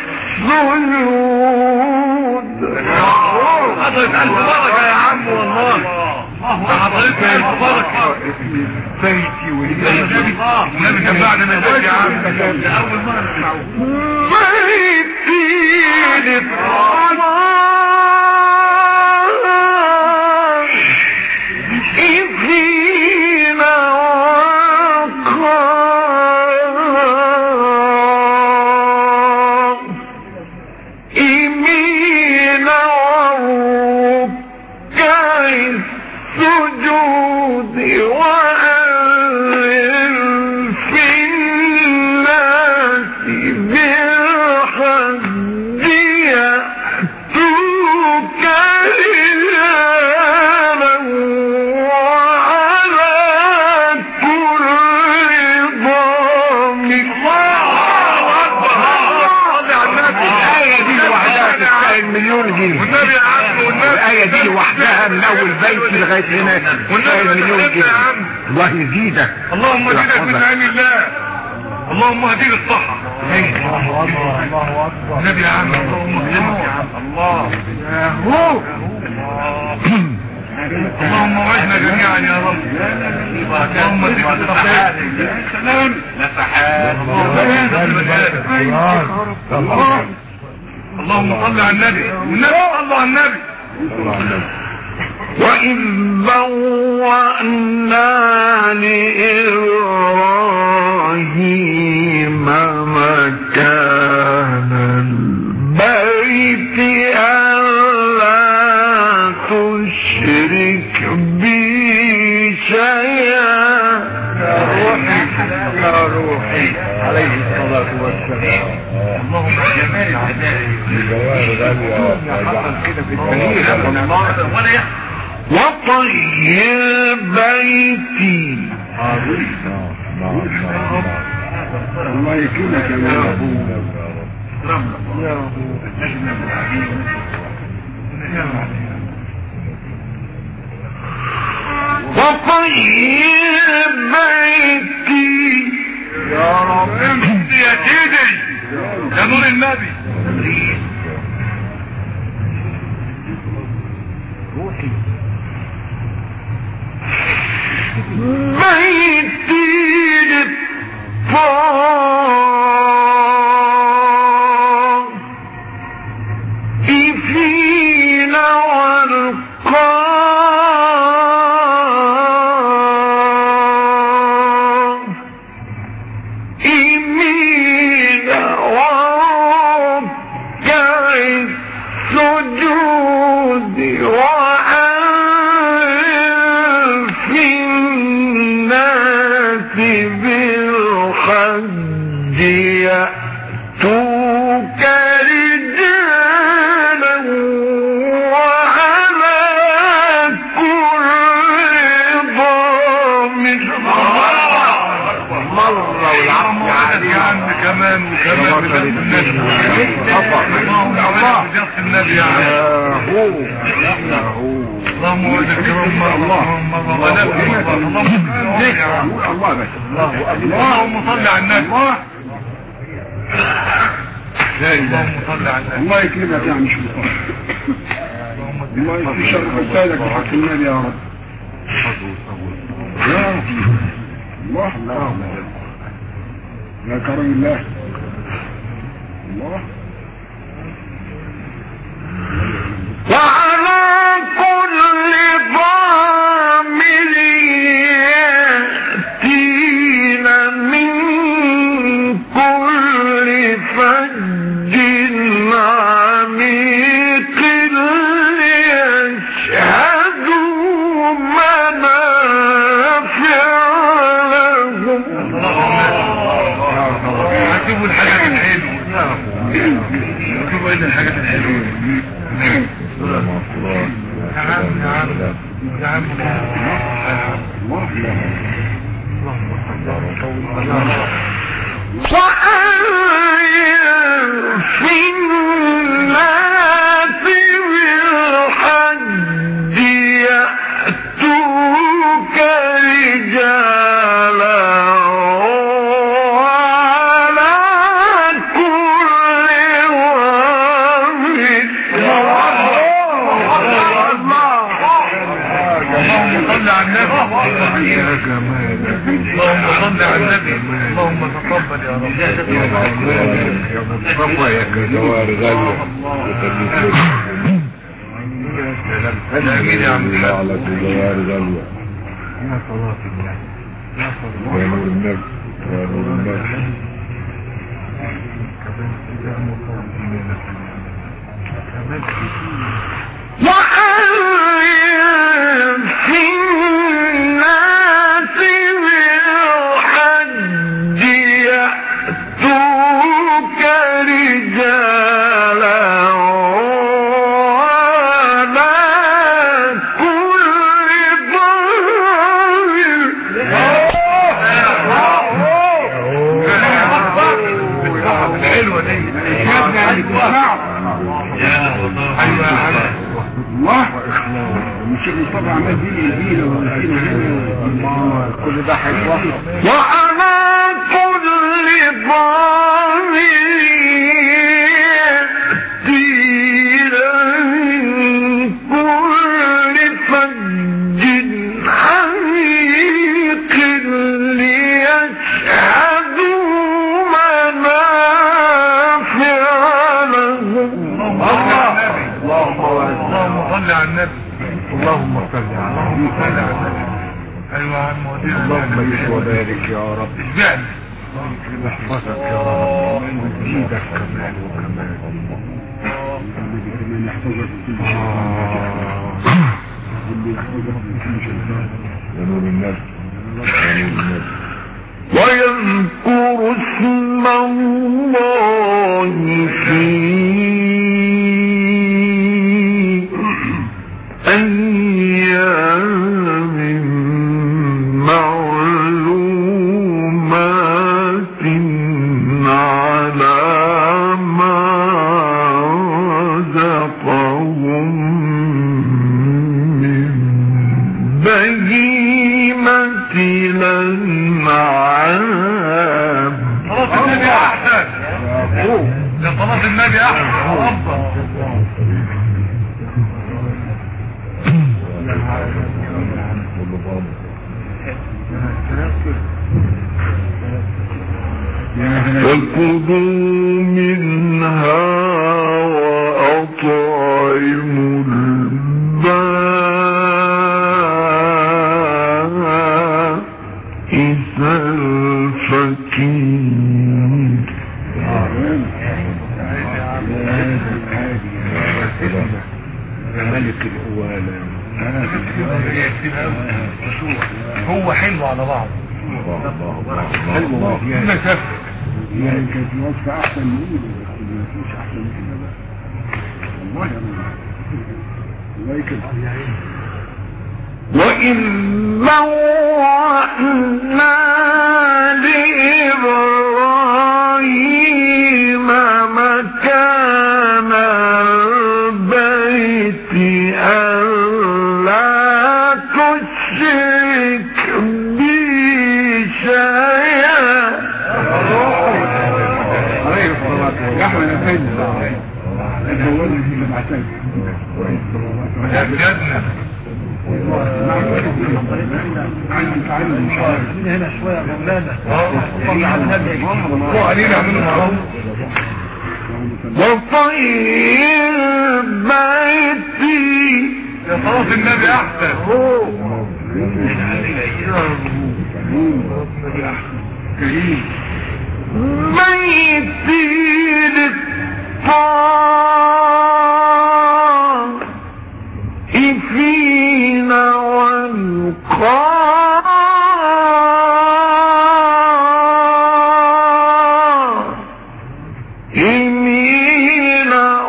Speaker 1: السجود.
Speaker 3: حضرت ألف بركة يا عم والله. حضرت ألف بركة.
Speaker 2: بيتي
Speaker 3: النبي جمعنا من ذلك يا عم. لأول مرة نسمعه.
Speaker 1: بيتي للطائفين والقائمين وركع السجود وأذن في الناس بالحج يأتوك رجالا وعلى كل ضامر.
Speaker 2: الآية دي لوحدها تستاهل مليون جنيه.
Speaker 3: والنبي يا عم والنبي.
Speaker 2: الآية دي لوحدها من أول بيت لغاية هنا تستاهل مليون جنيه. الله يزيدك.
Speaker 3: اللهم اهديك من عين الله. اللهم اهديك الصحة. النبي يا عم. اللهم اكرمك يا عم. الله. اللهم وعدنا جميعا يا رب. اللهم اهديك الصحة. سلام. نفحات. اللهم صل على النبي. والنبي صلى على النبي.
Speaker 1: وإذ بوأنا لإبراهيم مكان البيت ألا تشرك بي شيئا.
Speaker 2: يا روحي عليه الصلاة والسلام.
Speaker 3: اللهم جمال
Speaker 1: وطهر بيتي
Speaker 2: الله يكرمك يا ابو يا ابو
Speaker 1: وطيب بيتي
Speaker 3: يا رب يا سيدي يا نور النبي
Speaker 2: روحي
Speaker 1: بيتي للطائفين والقائمين وركع السجود بالحج يأتوك رجالا وعلى كل ضامر
Speaker 2: مرة والعفو عليك
Speaker 3: يا عم كمان وكمان النبي يا عم اللهم وجهك اللهم صل على النبي اللهم صل على النبي
Speaker 2: الله يكرمك يا عم شوف الله يكفي شر حسادك بحق النبي يا رب يا الله الله يا كرم الله الله
Speaker 1: وعلى كل ضامر يأتين من كل فج عميق ليشهدوا منافع لهم
Speaker 3: هتجيبوا الحاجات الحلوة هتجيبوا ايه الحاجات الحلوة
Speaker 1: في الناس بالحج يأتوك رجالا وعلى كل
Speaker 3: اللهم صل على النبي يا جمال اللهم صل على النبي اللهم تقبل يا رب
Speaker 2: يا مصطفى يا كدوار غالية
Speaker 3: امين يا عم
Speaker 2: على كدوار غالية يا صلاة الله يا نور النبي يا نور النبي
Speaker 1: وأذن في الناس بالحج يأتوك رجالا وعلى كل ضامر
Speaker 3: الحلوة دي
Speaker 2: الله مش مصطفى عمال دين الله كل ده حلوة
Speaker 1: وعلى كل ضامر يأتينا من كل فج عميق ليشهدوا منافع لهم
Speaker 3: اللهم صل على النبي
Speaker 2: اللهم صل على
Speaker 3: النبي ايوه يا عم
Speaker 2: اللهم يسوى ذلك يا رب
Speaker 3: اشبعني
Speaker 2: احفظك يا رب وزيدك كمال وكمال الذي كمان يحفظك في كل شيء واللي يحفظك في كل شيء يا نور النبي يا نور النبي
Speaker 1: ويذكر اسم الله في أيام معلومات
Speaker 3: ده صلاة النبي احسن وافضل.
Speaker 1: فكلوا منها وأطعموا البائس الفقير.
Speaker 2: ملك الأوالة
Speaker 3: هو حلو على بعض.
Speaker 2: حلو
Speaker 3: مسافة
Speaker 2: يعني كانت وصفة أحسن من إيه، مفيش أحسن من كده بقى والله. الله يكرمك.
Speaker 1: وإذ بوأنا لإبراهيم مكان البيت ألا تشرك بي شيئا.
Speaker 2: يا أحمد أفهم الأول اللي بعتك
Speaker 3: هنا شوية مولانا صلي على النبي وعلينا عملوا معروف
Speaker 1: وطير بيتي.
Speaker 3: يا صلاة النبي احسن.
Speaker 1: بيتي للطائفين والقائمين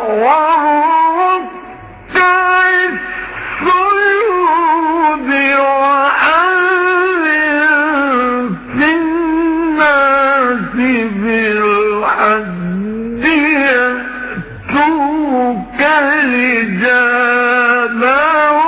Speaker 1: والركع السجود وأذن في الناس بالحج يأتوك رجالا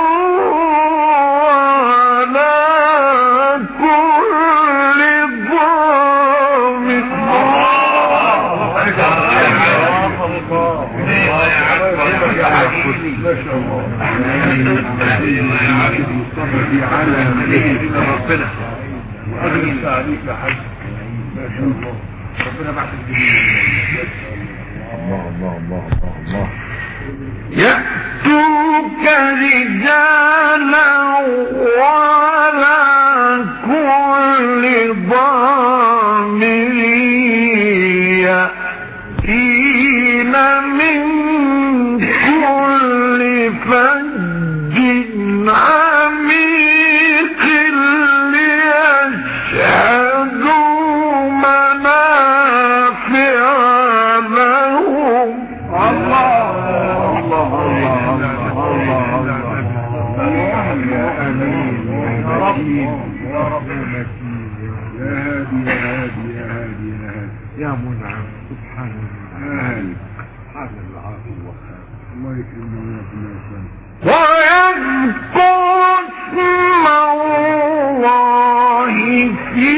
Speaker 1: يأتوك رجالا وعلى كل ضامر يأتين من كل فج عميق ليشهدوا منافع لهم.
Speaker 2: يا منعم سبحان الله. سبحان العافية والخير. الله يكرمنا ويرحمنا
Speaker 1: ويذكر اسم الله في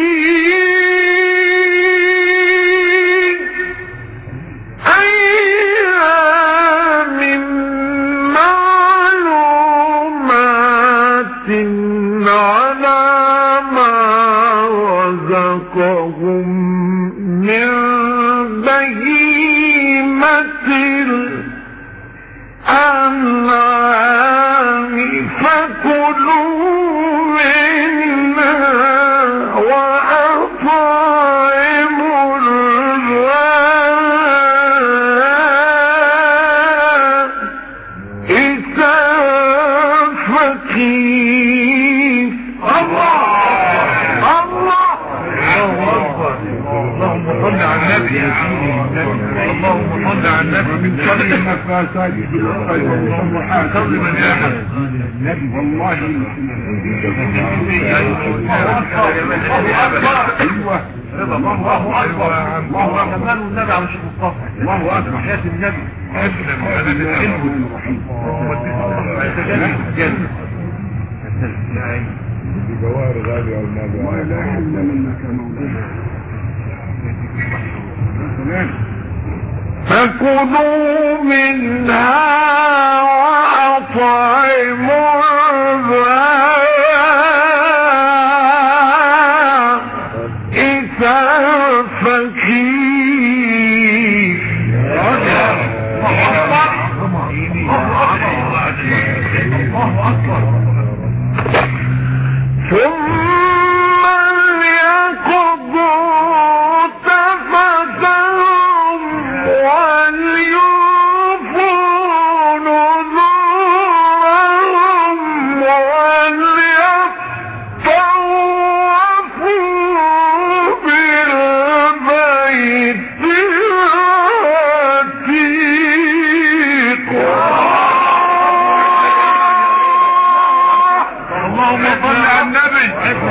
Speaker 1: أيام معلومات على ما رزقهم من بهيمة الأنعام فكلوا منها وأطعموا البائس الفقير.
Speaker 3: اللهم صل على النبي. اللهم صل على النبي. من شر
Speaker 2: النفاسات
Speaker 3: شر من يحب
Speaker 2: والله.
Speaker 3: الله اكبر. الله اكبر. النبي على الشيخ مصطفى.
Speaker 2: الله اكبر.
Speaker 3: حياة النبي. حبنا من بلد الحلو
Speaker 2: بجوار غالي او النبي. لا اله الا منك يا مولانا.
Speaker 1: فكلوا منها وأطعموا البائس الفقير. ثم ليقضوا تفثهم وليوفوا نذورهم وليطوفوا بالبيت العتيق.
Speaker 3: اللهم صل على النبي.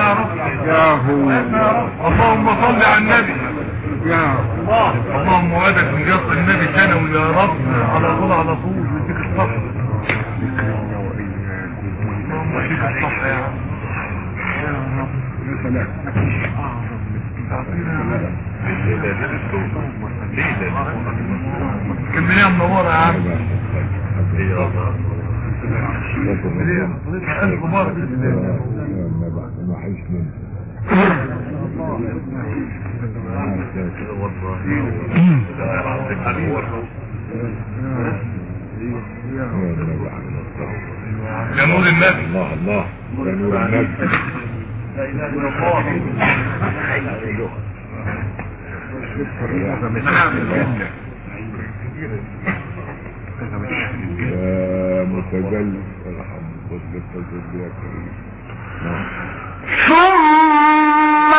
Speaker 3: اللهم صل على النبي. اللهم وعدك من قصر النبي ثانوي يا رب على طول على طول يديك الصحة. اللهم يديك الصحة يا عم. كمليها منورة يا عم. ألف مبارك يا نور النبي.
Speaker 2: الله الله يا نور النبي.
Speaker 3: لا اله الا
Speaker 2: يا متجلد ارحم وتجلد يا كريم.
Speaker 1: ثم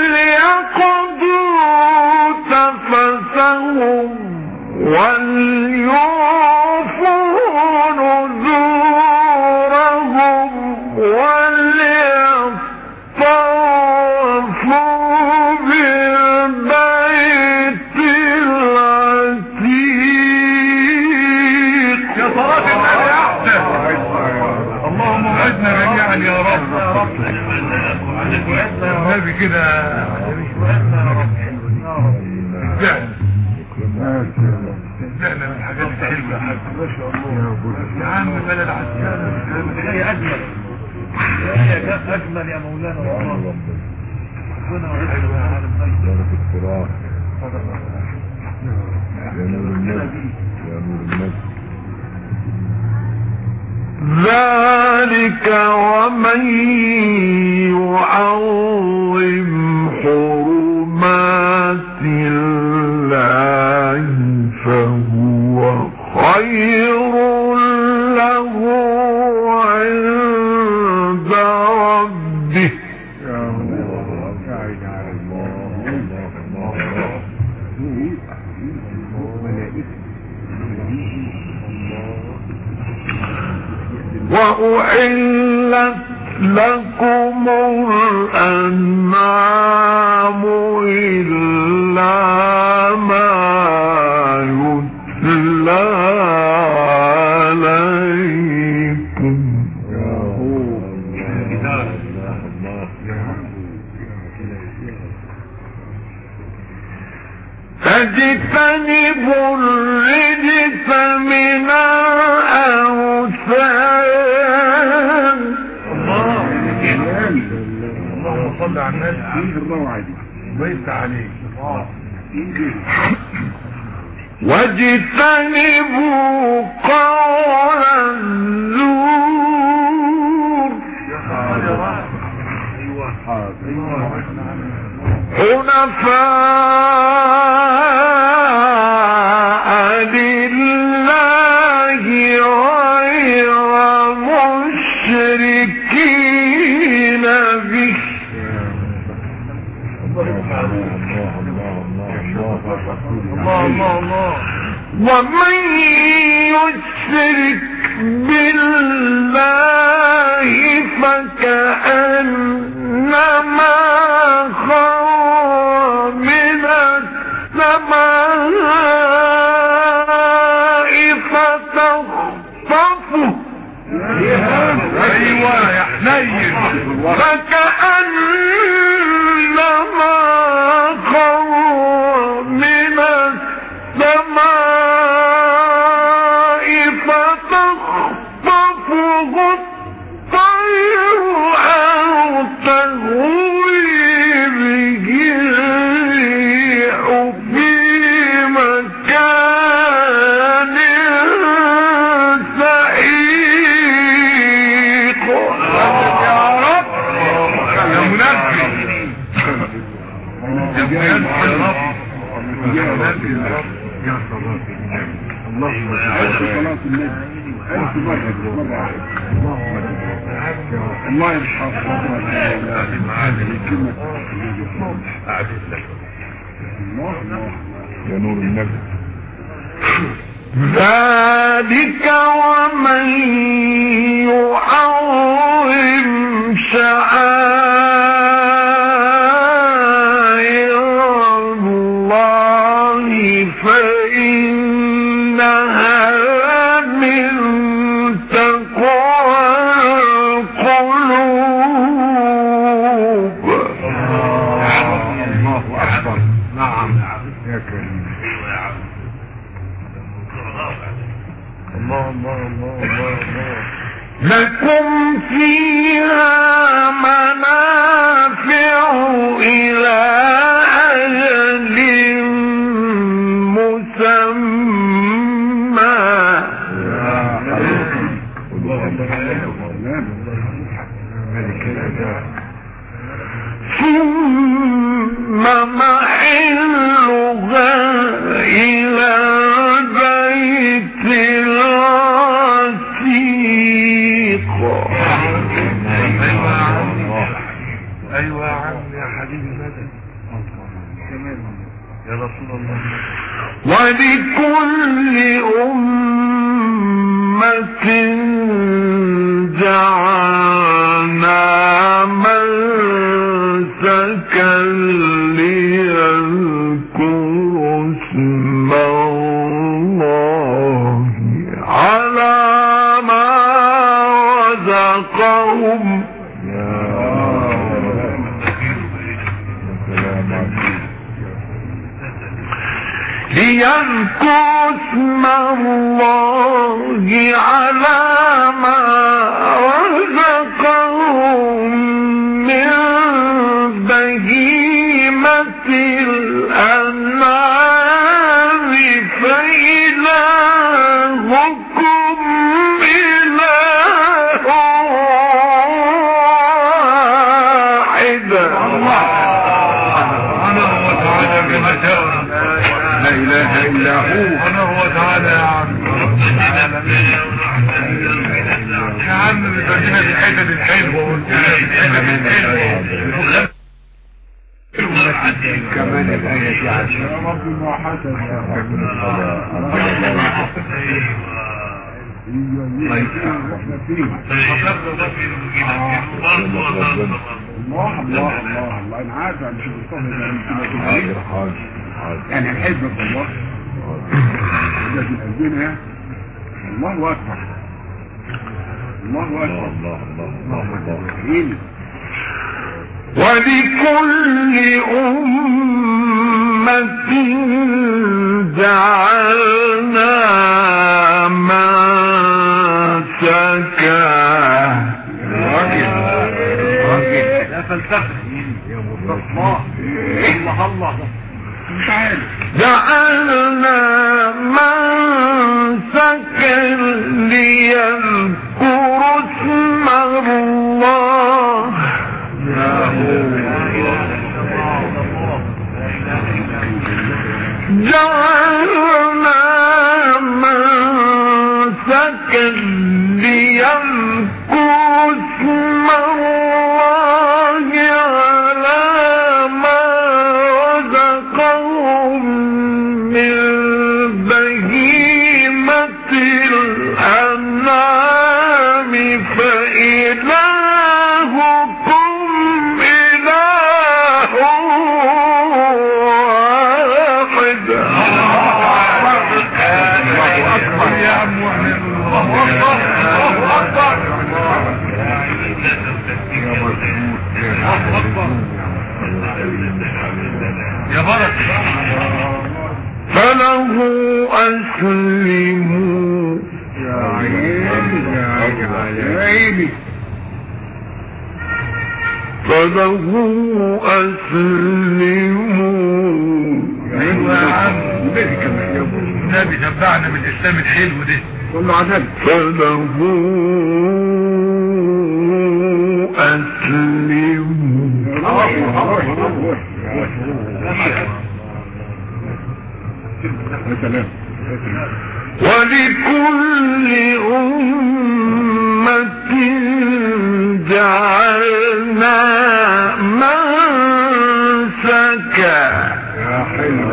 Speaker 1: ليقضوا تفثهم وليوفوا نذورهم وليطوفوا بالبيت العتيق.
Speaker 3: يا صلاة النبي احسن. اللهم وعدنا جميعا يا رب. النبي كده زعنا من الحاجات الحلوة يا حاج. يا عم بلا العسكرة هي أجمل. هي أجمل يا مولانا والله. ربنا حلوة يا عالم
Speaker 2: بارك القرآن يا نور النبي يا نور النبي.
Speaker 1: ذلك ومن يعظم حرمات الله فهو خير له عند ربه. وأحلت لكم الأنعام إلا ما يتلى عليكم. فاجتنبوا الرجس من الأوثان.
Speaker 3: اللهم صل على النبي. بيت عليك.
Speaker 1: واجتنبوا قول الزور. حنفاء لله غير مشركين به. ومن يشرك بالله فكأنما خر من السماء فتخطفه.
Speaker 3: ايوه يا حنين.
Speaker 1: فكأنما خر من السماء فتخطفه الطير أو تهوي به الريح في مكان سحيق.
Speaker 3: يا رب يا منبه
Speaker 2: اللهم صلاة النبي ألف مرة الله يرحم يا نور النبي.
Speaker 1: ذلك ومن يحرم شعائر الله فإنها من تقوى القلوب.
Speaker 2: الله أكبر. نعم يا كريم. الله الله الله الله الله.
Speaker 1: لكم فيها منافع إلى أجل مسمى ثم محلها إلى البيت العتيق.
Speaker 3: ايوه يا عم يا حبيبي مدد يا رسول الله.
Speaker 1: ولكل أمة جعلنا منسكا ليذكروا اسم الله على ما رزقهم ليذكروا اسم الله على ما رزقهم من بهيمة الأنعام فإلهكم إله واحد.
Speaker 2: لا إله إلا هو.
Speaker 3: أنا هو تعالى يا عم رب العالمين يا عم بتجينا الحتت الحلوة والحتت الحلوة
Speaker 2: كمان الآية دي عشان رب الموحدة الله الله الله الله. أنا عارف أنا شو بستفهم يعني الحزب الله ده في قلبنا. الله أكبر الله أكبر الله الله الله.
Speaker 1: ولكل أمة جعلنا منسكا.
Speaker 3: راجل يا فلسفة يا مصطفى الله الله.
Speaker 1: جعلنا منسكا ليذكروا اسم الله جعلنا منسكا ليذكروا اسم الله على ما رزقهم من بهيمة الأنعام فإلهكم إله واحد.
Speaker 3: يا عم الله أكبر يا بركة.
Speaker 1: فله أسلموا
Speaker 2: عيني
Speaker 1: فله أسلموا.
Speaker 3: ايوه يا عم النبي شبعنا بالاسلام الحلو ده.
Speaker 2: صلوا على النبي.
Speaker 1: فله أسلموا. ولكل أمة جعلنا منسكا.
Speaker 2: يا حلو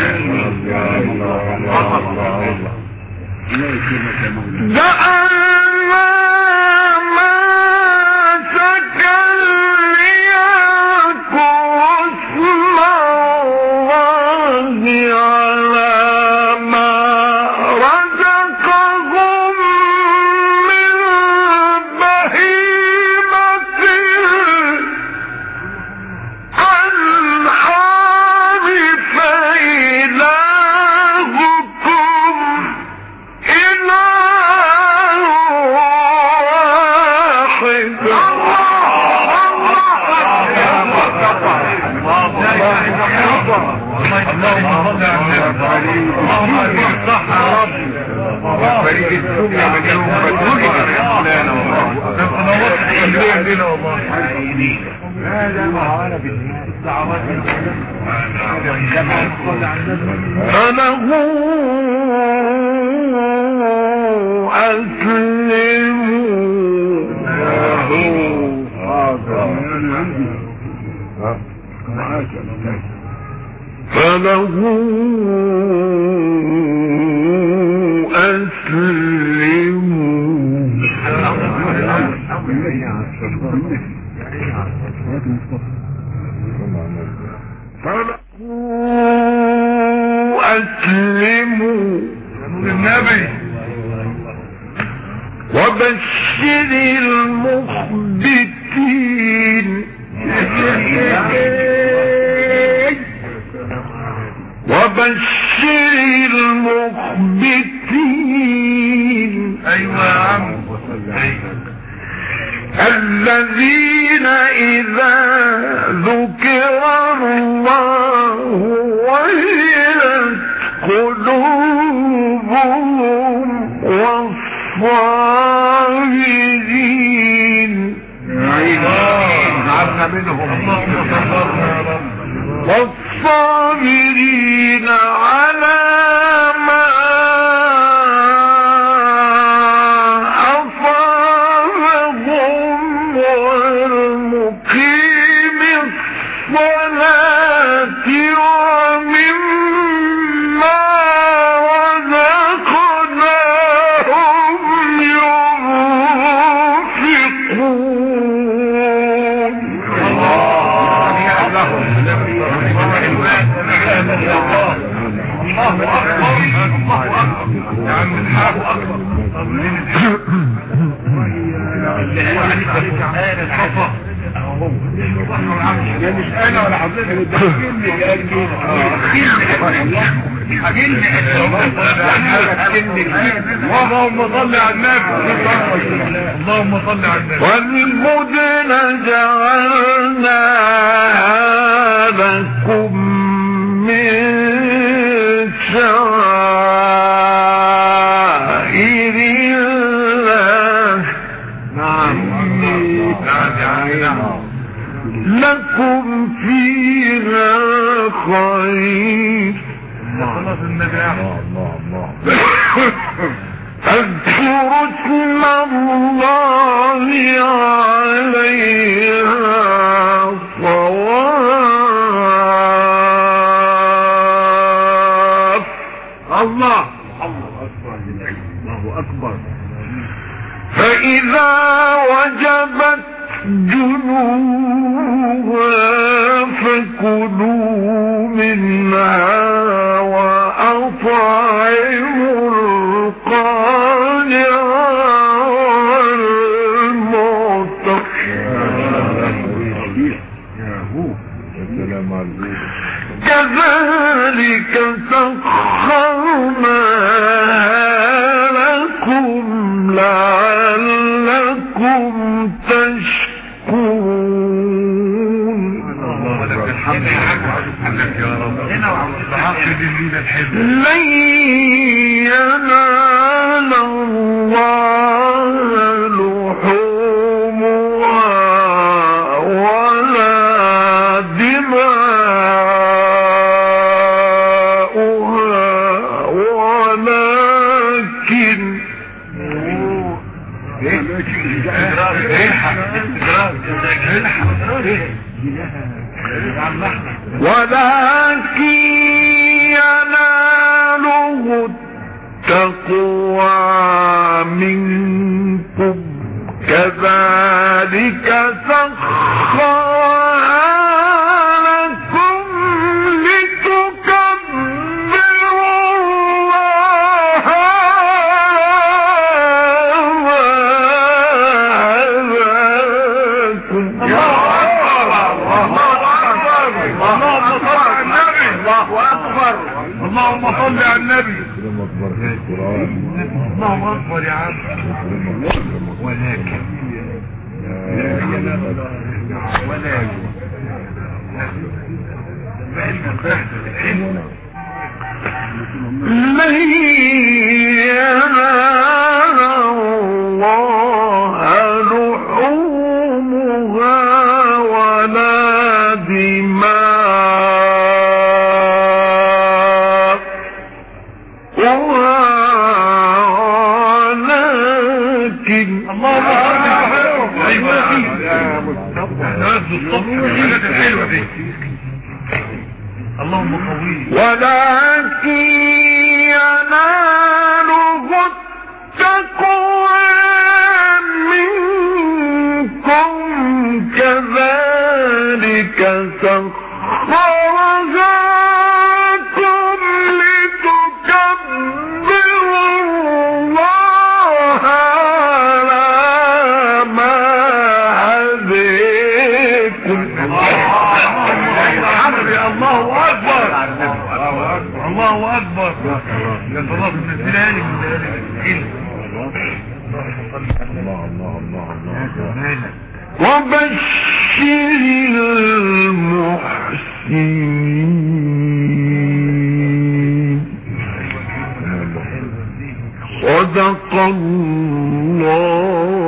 Speaker 1: جعلنا منسكا ليذكروا اسم الله على ما رزقهم من بهيمة الأنعام فإلهكم إله واحد.
Speaker 3: اللهم صل على النبي. اللهم صح يا رب.
Speaker 2: فريق الدنيا مليون فتوى فلانا والله.
Speaker 3: نورت الدنيا لنا والله.
Speaker 2: هذا معانا بالدعوات
Speaker 1: فله أسلموا. فله أسلموا
Speaker 3: النبي.
Speaker 1: وبشر المخبتين. وبشر المخبتين.
Speaker 3: ايوه يا عم.
Speaker 1: الذين إذا ذكر الله وجلت قلوبهم والصابرين.
Speaker 2: عبنا منهم.
Speaker 1: والصابرين على ما أصابهم والمقيم الصلاة ومما رزقناهم ينفقون.
Speaker 2: مش انا ولا حضرتك اللهم صل على النبي.
Speaker 3: اللهم صل على النبي.
Speaker 1: والبدن جعلناها لكم من شعائر الله.
Speaker 2: نعم
Speaker 1: لكم فيها خير. اذكروا اسم الله عليها صواف.
Speaker 2: الله أكبر.
Speaker 1: فإذا وجبت جنوبها فكلوا منها وأطعموا القانع والمعتر. كذلك سخرناها لكم لعلكم تشكرون. لن ينال الله لحومها ولا دماؤها ولكن يناله التقوى منكم كذلك سخرها لكم لتكبروا الله
Speaker 3: اللهم صل على النبي. اللهم اكبر يا عم. ولكن
Speaker 1: لن ينال الله لحومها ولا ولكن
Speaker 3: اللهم قوي.
Speaker 1: ولكن يناله التقوى منكم كذلك سخرها لكم لتكبروا الله على ما هديكم.
Speaker 3: الله اكبر. الله اكبر. يا صلاة النزلاني من ذلك.
Speaker 1: وبشر المحسنين. صدق الله